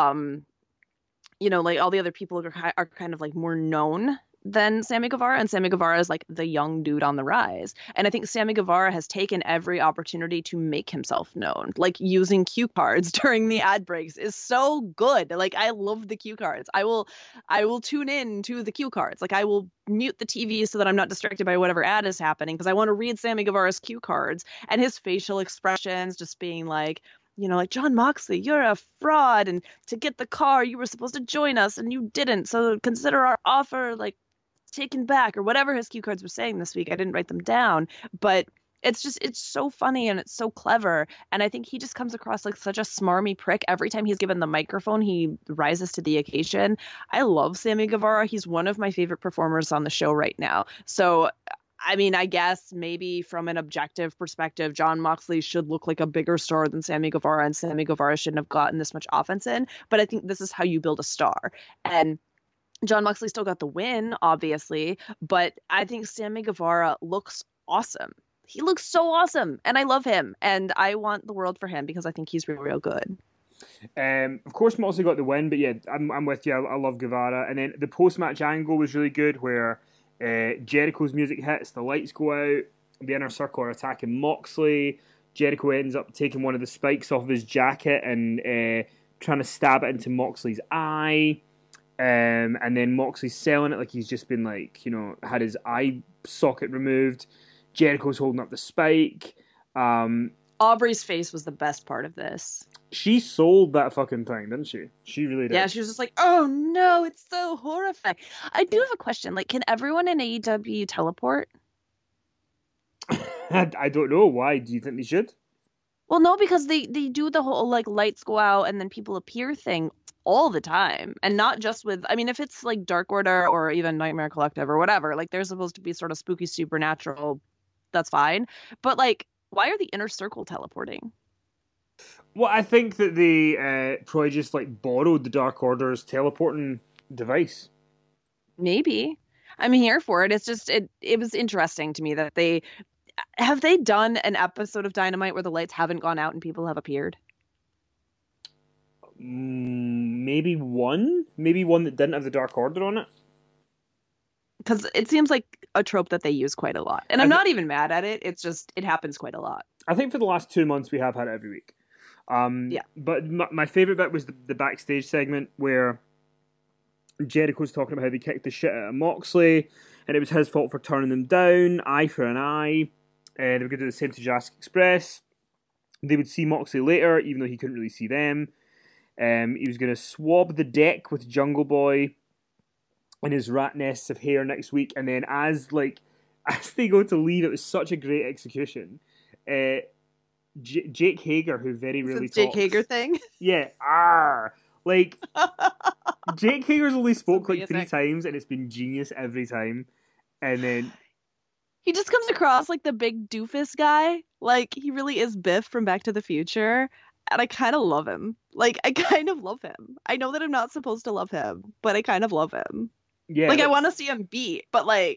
B: Like all the other people are kind of like more known than Sammy Guevara, and Sammy Guevara is like the young dude on the rise. And I think Sammy Guevara has taken every opportunity to make himself known. Like using cue cards during the ad breaks is so good. Like I love the cue cards. I will tune in to the cue cards. Like I will mute the TV so that I'm not distracted by whatever ad is happening, because I want to read Sammy Guevara's cue cards and his facial expressions just being like, like, John Moxley, you're a fraud, and to get the car you were supposed to join us and you didn't, so consider our offer like taken back, or whatever his cue cards were saying this week. I didn't write them down, but it's so funny and it's so clever. And I think he just comes across like such a smarmy prick every time he's given the microphone. He rises to the occasion. I love Sammy Guevara. He's one of my favorite performers on the show right now. So I mean, I guess maybe from an objective perspective, John Moxley should look like a bigger star than Sammy Guevara, and Sammy Guevara shouldn't have gotten this much offense in. But I think this is how you build a star. And John Moxley still got the win, obviously, but I think Sammy Guevara looks awesome. He looks so awesome, and I love him, and I want the world for him because I think he's real, real good.
A: Of course, Moxley got the win, but yeah, I'm with you. I love Guevara. And then the post-match angle was really good, where Jericho's music hits, the lights go out, the inner circle are attacking Moxley. Jericho ends up taking one of the spikes off of his jacket and trying to stab it into Moxley's eye. And then Moxley's selling it like he's just been had his eye socket removed. Jericho's holding up the spike.
B: Aubrey's face was the best part of this.
A: She sold that fucking thing, didn't she? She really did.
B: Yeah, she was just like, oh no, it's so horrifying. I do have a question. Like, can everyone in AEW teleport?
A: I don't know. Why? Do you think they should?
B: Well, no, because they do the whole like lights go out and then people appear thing all the time, and not just with, I mean, if it's like Dark Order or even Nightmare Collective or whatever, like they're supposed to be sort of spooky supernatural, that's fine, but like, why are the inner circle teleporting?
A: Well, I think that they probably just like borrowed the Dark Order's teleporting device.
B: Maybe. I'm here for it. It's just it was interesting to me that they done an episode of Dynamite where the lights haven't gone out and people have appeared?
A: Maybe one that didn't have the Dark Order on it.
B: Because it seems like a trope that they use quite a lot. And I'm not even mad at it. It's just, it happens quite a lot.
A: I think for the last 2 months we have had it every week. Yeah. But my favorite bit was the backstage segment where Jericho's talking about how they kicked the shit out of Moxley and it was his fault for turning them down, eye for an eye. They were going to do the same to Jurassic Express. They would see Moxley later, even though he couldn't really see them. He was going to swab the deck with Jungle Boy and his rat nests of hair next week, and then as they go to leave, it was such a great execution. Jake Hager, who very rarely talks.
B: Jake Hager thing?
A: Yeah, like Jake Hager's only spoke like 3 times, and it's been genius every time. And then
B: he just comes across like the big doofus guy. Like, he really is Biff from Back to the Future. And I kind of love him. Like, I kind of love him. I know that I'm not supposed to love him, but I kind of love him. Yeah. Like, I want to see him beat, but like,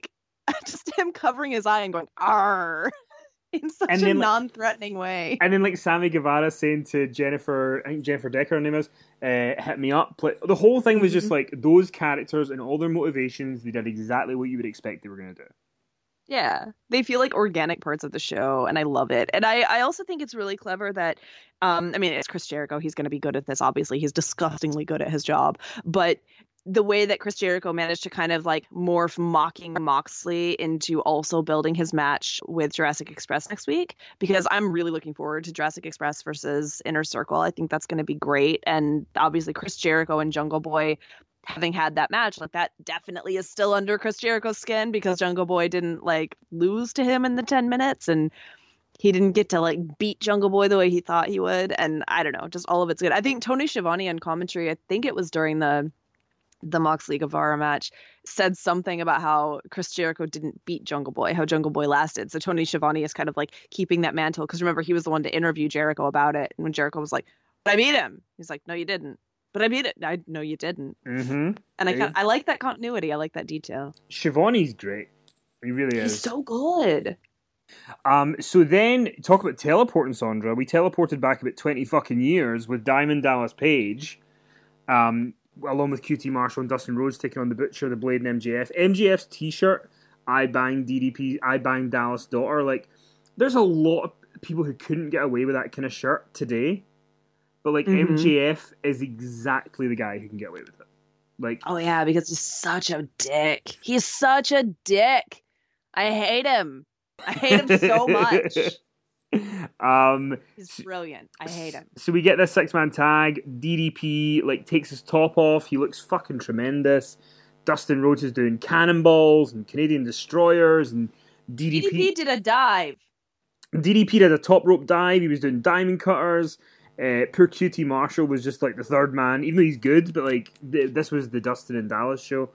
B: Just him covering his eye and going "R" in such
A: And
B: a
A: then like
B: non-threatening way.
A: like Sammy Guevara saying to Jennifer, I think Jennifer Decker, her name is, hit me up. Like, the whole thing was just
B: Mhm.
A: like those characters and all their motivations. They did exactly what you would expect they were going to do.
B: Yeah, they feel like organic parts of the show, and I love it. And I also think it's really clever that, I mean, it's Chris Jericho. He's going to be good at this. Obviously, he's disgustingly good at his job. But the way that Chris Jericho managed to kind of like morph mocking Moxley into also building his match with Jurassic Express next week, because I'm really looking forward to Jurassic Express versus Inner Circle. I think that's going to be great. And obviously, Chris Jericho and Jungle Boy having had that match, like that definitely is still under Chris Jericho's skin because Jungle Boy didn't like lose to him in the 10 minutes and he didn't get to like beat Jungle Boy the way he thought he would. And I don't know, just all of it's good. I think Tony Schiavone on commentary, I think it was during the Moxley Guevara match, said something about how Chris Jericho didn't beat Jungle Boy, how Jungle Boy lasted. So Tony Schiavone is kind of like keeping that mantle because remember, he was the one to interview Jericho about it. And when Jericho was like, "But I beat him," he's like, "No, you didn't." "But I beat it." "I know you didn't." And I like that continuity. I like that detail.
A: Shivani's great. He really
B: He's
A: is.
B: so good.
A: So then talk about teleporting, Sandra. We teleported back about 20 fucking years with Diamond Dallas Page, along with QT Marshall and Dustin Rhodes taking on the Butcher, the Blade, and MJF. MJF's t-shirt, I banged DDP, I banged Dallas' daughter. Like, there's a lot of people who couldn't get away with that kind of shirt today. But like
B: Hmm.
A: MJF is exactly the guy who can get away with it. Like,
B: Oh yeah, because he's such a dick. He's such a dick. I hate him. I hate him so much.
A: um,
B: He's brilliant. I hate him.
A: so we get this 6-man tag. DDP like takes his top off. He looks fucking tremendous. Dustin Rhodes is doing cannonballs and Canadian destroyers, and DDP
B: DDP did a dive.
A: DDP did a top rope dive. He was doing diamond cutters. Poor QT Marshall was just like the third man, even though he's good. But like this was the Dustin and Dallas show.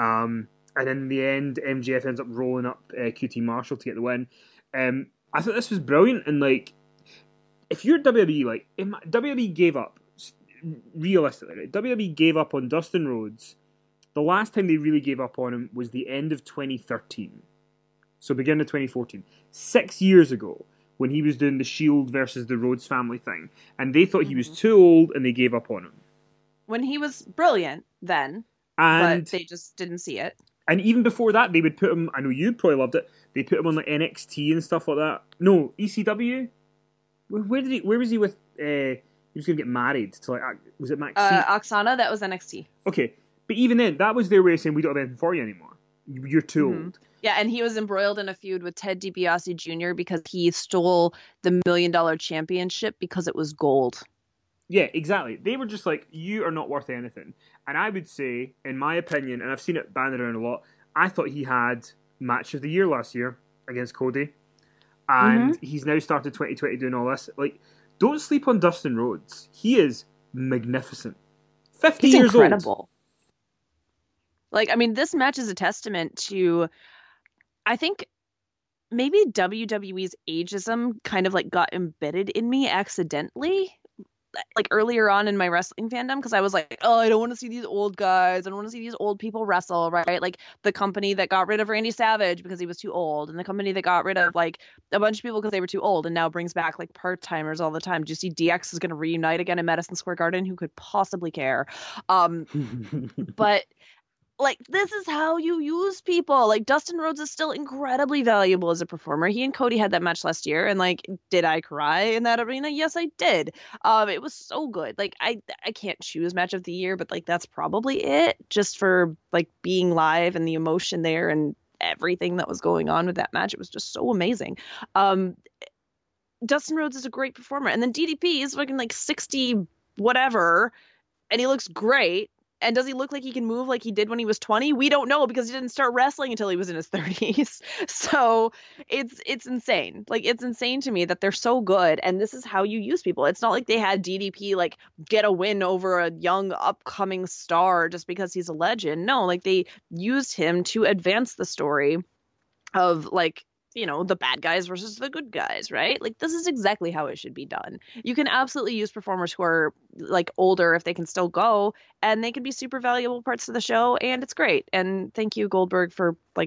A: And in the end, MJF ends up rolling up QT Marshall to get the win. I thought this was brilliant. And like, if you're WWE, like WWE gave up realistically, right? WWE gave up on Dustin Rhodes. The last time they really gave up on him was the end of 2013. So beginning of 2014, 6 years ago, when he was doing the Shield versus the Rhodes family thing, and they thought he was
B: Hmm.
A: too old, and they gave up on him.
B: When he was brilliant then, but
A: And
B: they just didn't see it.
A: even before that, they would put him. I know you probably loved it. They put him on like NXT and stuff like that. No, ECW. Where did he? Where was he with? He was going to get married to like. Was it Maxine?
B: Oksana, that was NXT.
A: Okay, but even then, that was their way of saying we don't have anything for you anymore. You're too
B: Hmm.
A: old.
B: Yeah, and he was embroiled in a feud with Ted DiBiase Jr. because he stole the $1 million championship because it was gold.
A: Yeah, exactly. They were just like, you are not worth anything. And I would say, in my opinion, and I've seen it banded around a lot, I thought he had match of the year last year against Cody.
B: Hmm.
A: And he's now started 2020 doing all this. Like, don't sleep on Dustin Rhodes. He is magnificent. 50
B: He's
A: years old.
B: incredible. Like, I mean, this match is a testament to, I think, maybe WWE's ageism kind of like got embedded in me accidentally, like earlier on in my wrestling fandom, because I was like, oh, I don't want to see these old guys. I don't want to see these old people wrestle, right? Like the company that got rid of Randy Savage because he was too old, and the company that got rid of like a bunch of people because they were too old, and now brings back like part timers all the time. Do you see DX is going to reunite again in Madison Square Garden? Who could possibly care? But like this is how you use people. Like Dustin Rhodes is still incredibly valuable as a performer. He and Cody had that match last year, and like, did I cry in that arena? Yes, I did. It was so good. Like I can't choose match of the year, but like that's probably it, just for like being live and the emotion there and everything that was going on with that match. It was just so amazing. Um, Dustin Rhodes is a great performer, and then DDP is fucking like 60 whatever, and he looks great. And does he look like he can move like he did when he was 20? We don't know because he didn't start wrestling until he was in his 30s. So it's insane. Like it's insane to me that they're so good and this is how you use people. It's not like they had DDP like get a win over a young upcoming star just because he's a legend. No, like they used him to advance the story of like, the bad guys versus the good guys, right? Like this is exactly how it should be done. You can absolutely use performers who are like older if they can still go, and they can be super valuable parts of the show, and it's great. And thank you Goldberg for like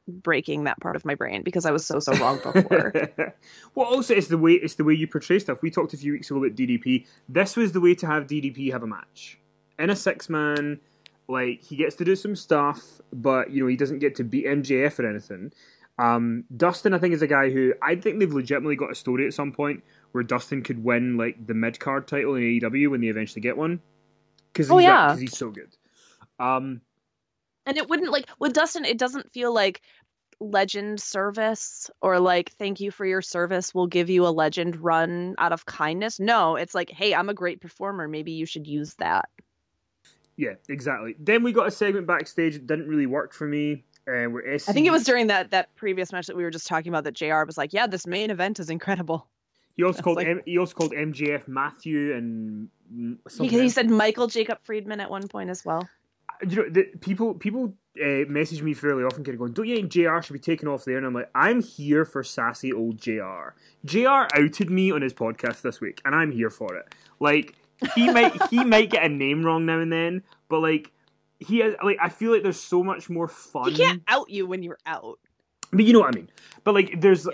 B: breaking that part of my brain because I was so wrong before.
A: Well, also it's the way you portray stuff. We talked a few weeks ago about DDP. This was the way to have DDP have a match in a 6-man. Like he gets to do some stuff, but he doesn't get to beat MJF or anything. Dustin, I think, is a guy who I think they've legitimately got a story at some point where Dustin could win like the mid card title in AEW when they eventually get one because he's so good.
B: And it wouldn't like with Dustin, it doesn't feel like legend service or like thank you for your service, we'll give you a legend run out of kindness. No, it's like, hey, I'm a great performer, maybe you should use that.
A: Yeah, exactly. Then we got a segment backstage that didn't really work for me. Where SCU...
B: I think it was during that previous match that we were just talking about that JR was like, yeah, this main event is incredible.
A: He also called MJF Matthew and
B: he said Michael Jacob Friedman at one point as well.
A: People message me fairly often, kind of going, "Don't you think JR should be taken off there?" And I'm like, I'm here for sassy old JR. JR outed me on his podcast this week, and I'm here for it. Like he might get a name wrong now and then, but like he has, like I feel like there's so much more fun.
B: He can't out you when you're out.
A: But you know what I mean. But like there's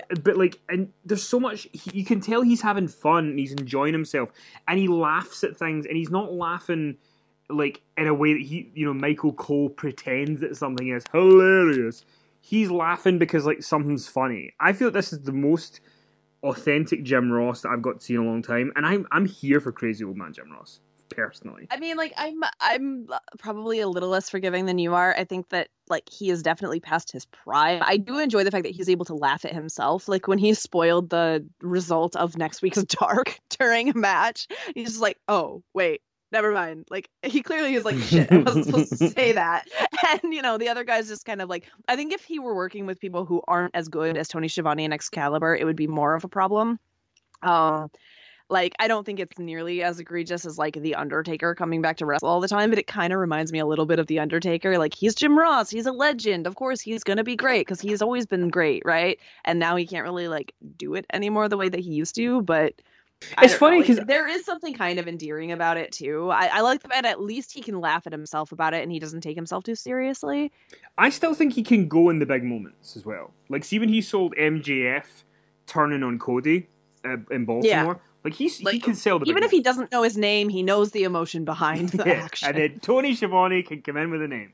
A: so much. You can tell he's having fun and he's enjoying himself, and he laughs at things, and he's not laughing like in a way that Michael Cole pretends that something is hilarious. He's laughing because like something's funny. I feel like this is the most authentic Jim Ross that I've got to see in a long time, and I'm here for crazy old man Jim Ross personally.
B: I mean, like I'm probably a little less forgiving than you are. I think that like he is definitely past his prime. I do enjoy the fact that he's able to laugh at himself. Like when he spoiled the result of next week's Dark during a match, he's just like, oh wait, never mind. Like he clearly is like, shit, I wasn't supposed to say that. And the other guy's just kind of like, I think if he were working with people who aren't as good as Tony Schiavone and Excalibur, it would be more of a problem. Like, I don't think it's nearly as egregious as, like, The Undertaker coming back to wrestle all the time, but it kind of reminds me a little bit of The Undertaker. Like, he's Jim Ross. He's a legend. Of course, he's going to be great because he's always been great, right? And now he can't really, like, do it anymore the way that he used to, but...
A: It's funny because...
B: Like, there is something kind of endearing about it, too. I like the fact at least he can laugh at himself about it and he doesn't take himself too seriously.
A: I still think he can go in the big moments as well. Like, see when he sold MJF turning on Cody in Baltimore... Yeah. Like he can sell the
B: even if he doesn't know his name, he knows the emotion behind the action.
A: And then Tony Schiavone can come in with a name.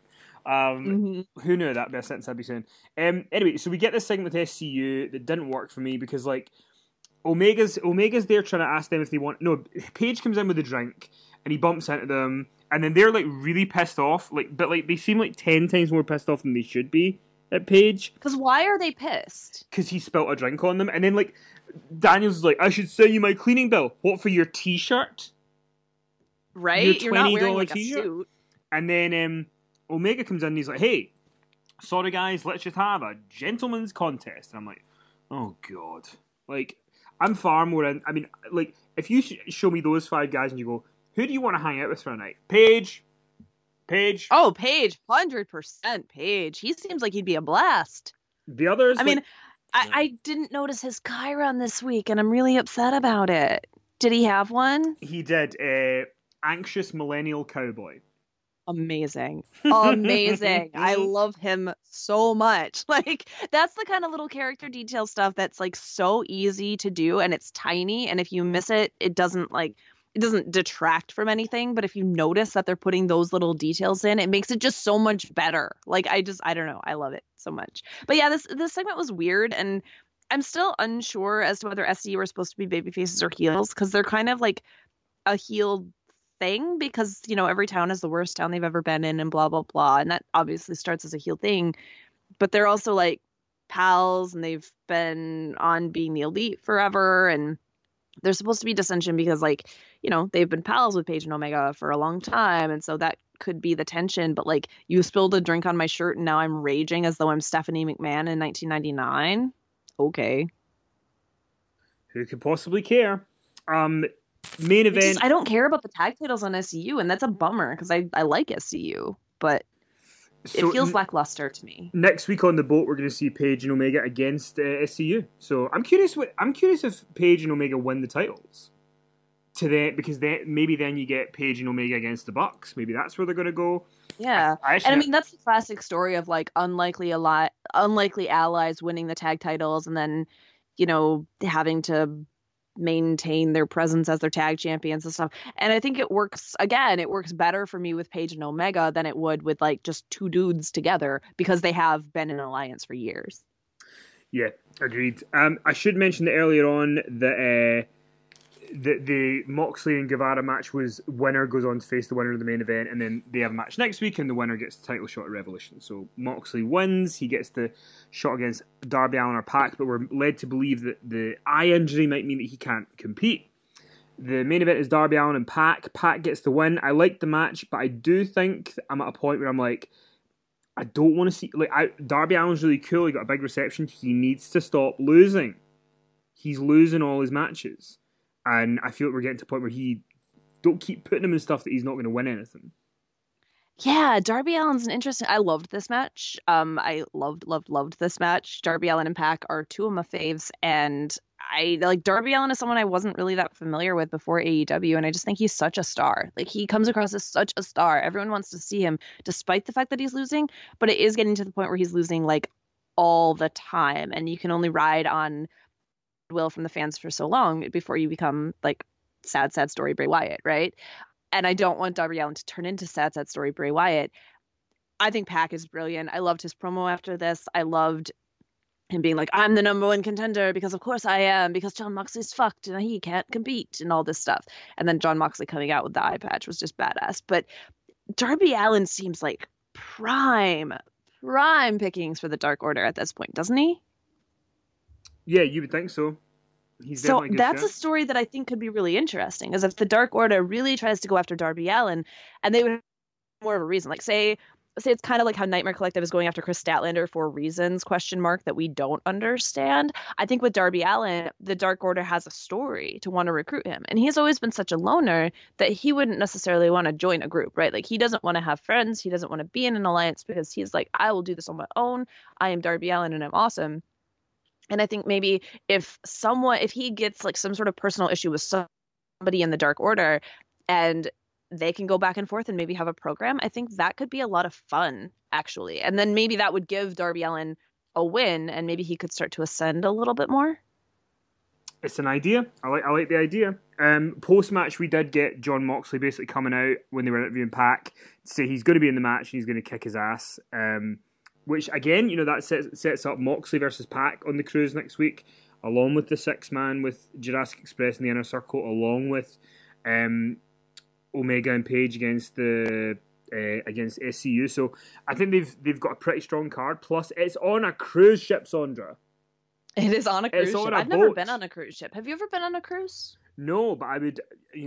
A: Who knew that? Be a sentence I'd be saying. Anyway, so we get this segment with SCU that didn't work for me because like Omega's there trying to ask them if they want. No, Paige comes in with a drink and he bumps into them, and then they're like really pissed off. But they seem like 10 times more pissed off than they should be at Paige.
B: Because why are they pissed?
A: Because he spilt a drink on them, and then like. Daniels is like, I should send you my cleaning bill. What, for your t-shirt?
B: Right? You're not wearing like t-shirt? A suit.
A: And then Omega comes in and he's like, hey, sorry guys, let's just have a gentleman's contest. And I'm like, oh God. Like, I'm far more in... I mean, like, if you show me those 5 guys and you go, who do you want to hang out with for a night? Paige.
B: Oh, Paige. 100% Paige. He seems like he'd be a blast.
A: The others...
B: I mean... I didn't notice his Chiron this week, and I'm really upset about it. Did he have one?
A: He did. Anxious Millennial Cowboy.
B: Amazing. I love him so much. Like, that's the kind of little character detail stuff that's, like, so easy to do, and it's tiny, and if you miss it, it doesn't detract from anything, but if you notice that they're putting those little details in, it makes it just so much better. Like, I don't know. I love it so much. But yeah, this segment was weird, and I'm still unsure as to whether SCU are supposed to be baby faces or heels, because they're kind of like a heel thing, because, every town is the worst town they've ever been in, and blah, blah, blah, and that obviously starts as a heel thing, but they're also, like, pals, and they've been on Being the Elite forever, and there's supposed to be dissension because, like, they've been pals with Paige and Omega for a long time, and so that could be the tension. But, like, you spilled a drink on my shirt, and now I'm raging as though I'm Stephanie McMahon in 1999. Okay.
A: Who could possibly care? Main event...
B: I don't care about the tag titles on SCU, and that's a bummer, because I like SCU, but... So it feels lackluster to me.
A: Next week on the boat, we're going to see Paige and Omega against SCU. So I'm curious if Paige and Omega win the titles. Because maybe then you get Paige and Omega against the Bucks. Maybe that's where they're going to go.
B: Yeah.
A: I
B: And I
A: actually
B: mean that's the classic story of like unlikely allies winning the tag titles and then, having to maintain their presence as their tag champions and stuff. And I think it works better for me with Paige and Omega than it would with like just two dudes together because they have been in alliance for years.
A: yeah, agreed. I should mention that earlier on that the Moxley and Guevara match was winner goes on to face the winner of the main event, and then they have a match next week, and the winner gets the title shot at Revolution. So Moxley wins, he gets the shot against Darby Allin or Pac, but we're led to believe that the eye injury might mean that he can't compete. The main event is Darby Allin and Pac. Pac gets the win. I like the match, but I do think that I'm at a point where I'm like, I don't want to see Darby Allin's really cool. He got a big reception. He needs to stop losing. He's losing all his matches, and I feel like we're getting to a point where he don't keep putting him in stuff that he's not going to win anything.
B: Yeah, Darby Allin's an interesting. I loved this match. I loved this match. Darby Allin and Pac are two of my faves, and I like Darby Allin is someone I wasn't really that familiar with before AEW, and I just think he's such a star. Like he comes across as such a star. Everyone wants to see him, despite the fact that he's losing. But it is getting to the point where he's losing like all the time, and you can only ride on will from the fans for so long before you become like sad story Bray Wyatt, right? And I don't want Darby Allin to turn into sad story Bray Wyatt. I think Pac is brilliant. I loved his promo after this. I loved him being like, I'm the number one contender because of course I am, because John Moxley's fucked and he can't compete and all this stuff. And then John Moxley coming out with the eye patch was just badass. But Darby Allin seems like prime pickings for the Dark Order at this point, doesn't he?
A: Yeah, you would think so. He's
B: So
A: definitely a good
B: that's
A: shot.
B: a story that I think could be really interesting, is if the Dark Order really tries to go after Darby Allin, and they would have more of a reason, like say it's kind of like how Nightmare Collective is going after Chris Statlander for reasons question mark that we don't understand. I think with Darby Allin, the Dark Order has a story to want to recruit him, and he's always been such a loner that he wouldn't necessarily want to join a group, right? Like he doesn't want to have friends, he doesn't want to be in an alliance because he's like, I will do this on my own. I am Darby Allin and I'm awesome. And I think maybe if he gets like some sort of personal issue with somebody in the Dark Order and they can go back and forth and maybe have a program, I think that could be a lot of fun, actually. And then maybe that would give Darby Allin a win and maybe he could start to ascend a little bit more.
A: It's an idea. I like the idea. Post match, we did get John Moxley basically coming out when they were interviewing Pac to say he's going to be in the match and he's going to kick his ass. Which again, that sets up Moxley versus Pac on the cruise next week, along with the 6-man with Jurassic Express in the Inner Circle, along with Omega and Page against against SCU. So I think they've got a pretty strong card. Plus, it's on a cruise ship, Sandra.
B: It is on a cruise
A: It's on
B: ship.
A: a
B: I've never
A: boat.
B: been on a cruise ship. Have you ever been on a cruise?
A: No, but I would.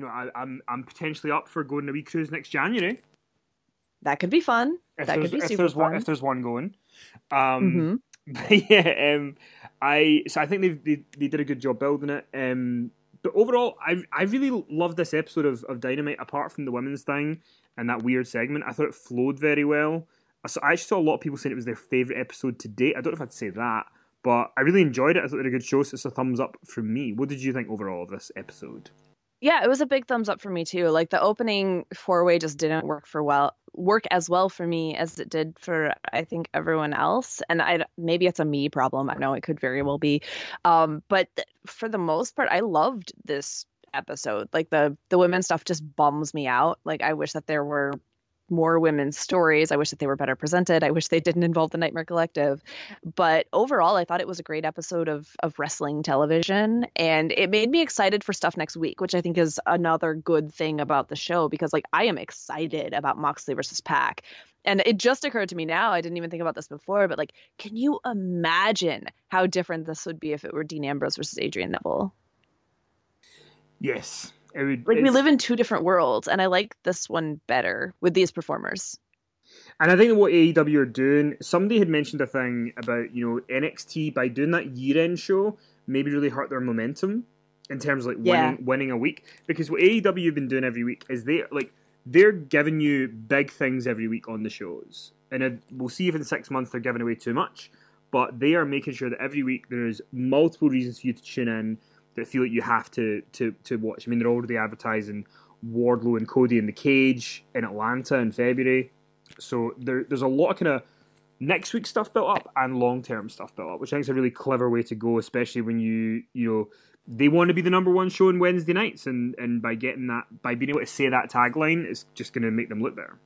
A: I'm potentially up for going on a wee cruise next January.
B: That could be fun.
A: If
B: That
A: there's
B: could be
A: if
B: super
A: there's one
B: fun.
A: if there's one going. Um,
B: Mm-hmm.
A: but yeah, I think they did a good job building it. But overall, I really loved this episode of Dynamite. Apart from the women's thing and that weird segment, I thought it flowed very well. So I actually saw a lot of people saying it was their favorite episode to date. I don't know if I'd say that, but I really enjoyed it. I thought they did a good show, so it's a thumbs up from me. What did you think overall of this episode?
B: Yeah, it was a big thumbs up for me too. Like the opening four-way just didn't work as well for me as it did for I think everyone else. And I maybe it's a me problem. I know it could very well be. But for the most part, I loved this episode. Like the women stuff just bums me out. Like I wish that there were more women's stories. I wish that they were better presented. I wish they didn't involve the Nightmare Collective. But overall, I thought it was a great episode of wrestling television, and it made me excited for stuff next week, which I think is another good thing about the show because like I am excited about Moxley versus Pac. And it just occurred to me now, I didn't even think about this before, but like, can you imagine how different this would be if it were Dean Ambrose versus Adrian Neville?
A: Yes, it would.
B: Like we live in two different worlds, and I like this one better with these performers.
A: And I think what AEW are doing, somebody had mentioned a thing about, NXT by doing that year-end show maybe really hurt their momentum in terms of like
B: Yeah.
A: winning a week. Because what AEW have been doing every week is they're giving you big things every week on the shows. And we'll see if in 6 months they're giving away too much. But they are making sure that every week there's multiple reasons for you to tune in that feel like you have to watch. I mean, they're already advertising Wardlow and Cody in the Cage in Atlanta in February. So there's a lot of kind of next week stuff built up and long term stuff built up, which I think is a really clever way to go, especially when you know they want to be the number one show on Wednesday nights, and by getting that, by being able to say that tagline, it's just going to make them look better.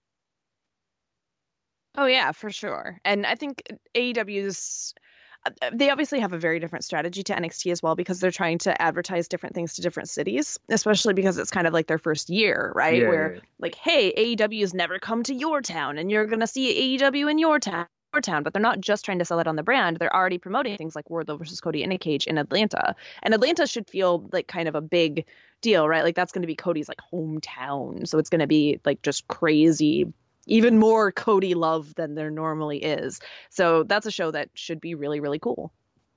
B: Oh yeah, for sure. And I think AEW's they obviously have a very different strategy to NXT as well because they're trying to advertise different things to different cities, especially because it's kind of like their first year, right?
A: Yeah,
B: Where
A: yeah.
B: like, hey, AEW's never come to your town and you're gonna see AEW in your town, but they're not just trying to sell it on the brand. They're already promoting things like Wardlow versus Cody in a cage in Atlanta. And Atlanta should feel like kind of a big deal, right? Like that's going to be Cody's like hometown. So it's going to be like just crazy, even more Cody love than there normally is. So that's a show that should be really, really cool.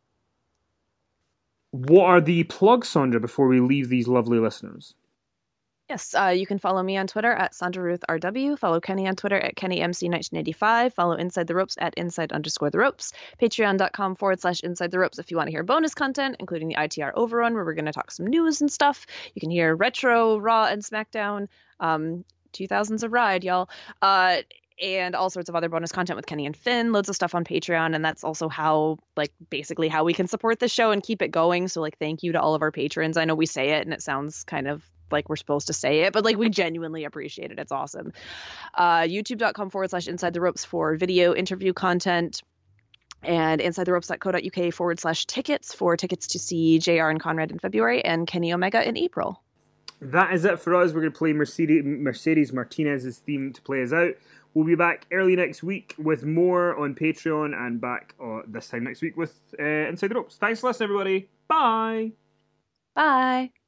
A: What are the plugs, Sandra, before we leave these lovely listeners?
B: Yes, you can follow me on Twitter at Sandra Ruth RW. Follow Kenny on Twitter at KennyMC1985. Follow Inside the Ropes at Inside_the Ropes. Patreon.com/Inside the Ropes if you want to hear bonus content, including the ITR Overrun, where we're going to talk some news and stuff. You can hear Retro, Raw, and SmackDown. 2000's a ride, y'all. And all sorts of other bonus content with Kenny and Finn, loads of stuff on Patreon. And that's also how, like, basically how we can support the show and keep it going. So, like, thank you to all of our patrons. I know we say it and it sounds kind of like we're supposed to say it, but like we genuinely appreciate it. It's awesome. YouTube.com/Inside the Ropes for video interview content. And InsideTheRopes.co.uk/tickets for tickets to see JR and Conrad in February and Kenny Omega in April.
A: That is it for us. We're going to play Mercedes Martinez's theme to play us out. We'll be back early next week with more on Patreon and back this time next week with Inside the Ropes. Thanks for listening, everybody. Bye.
B: Bye.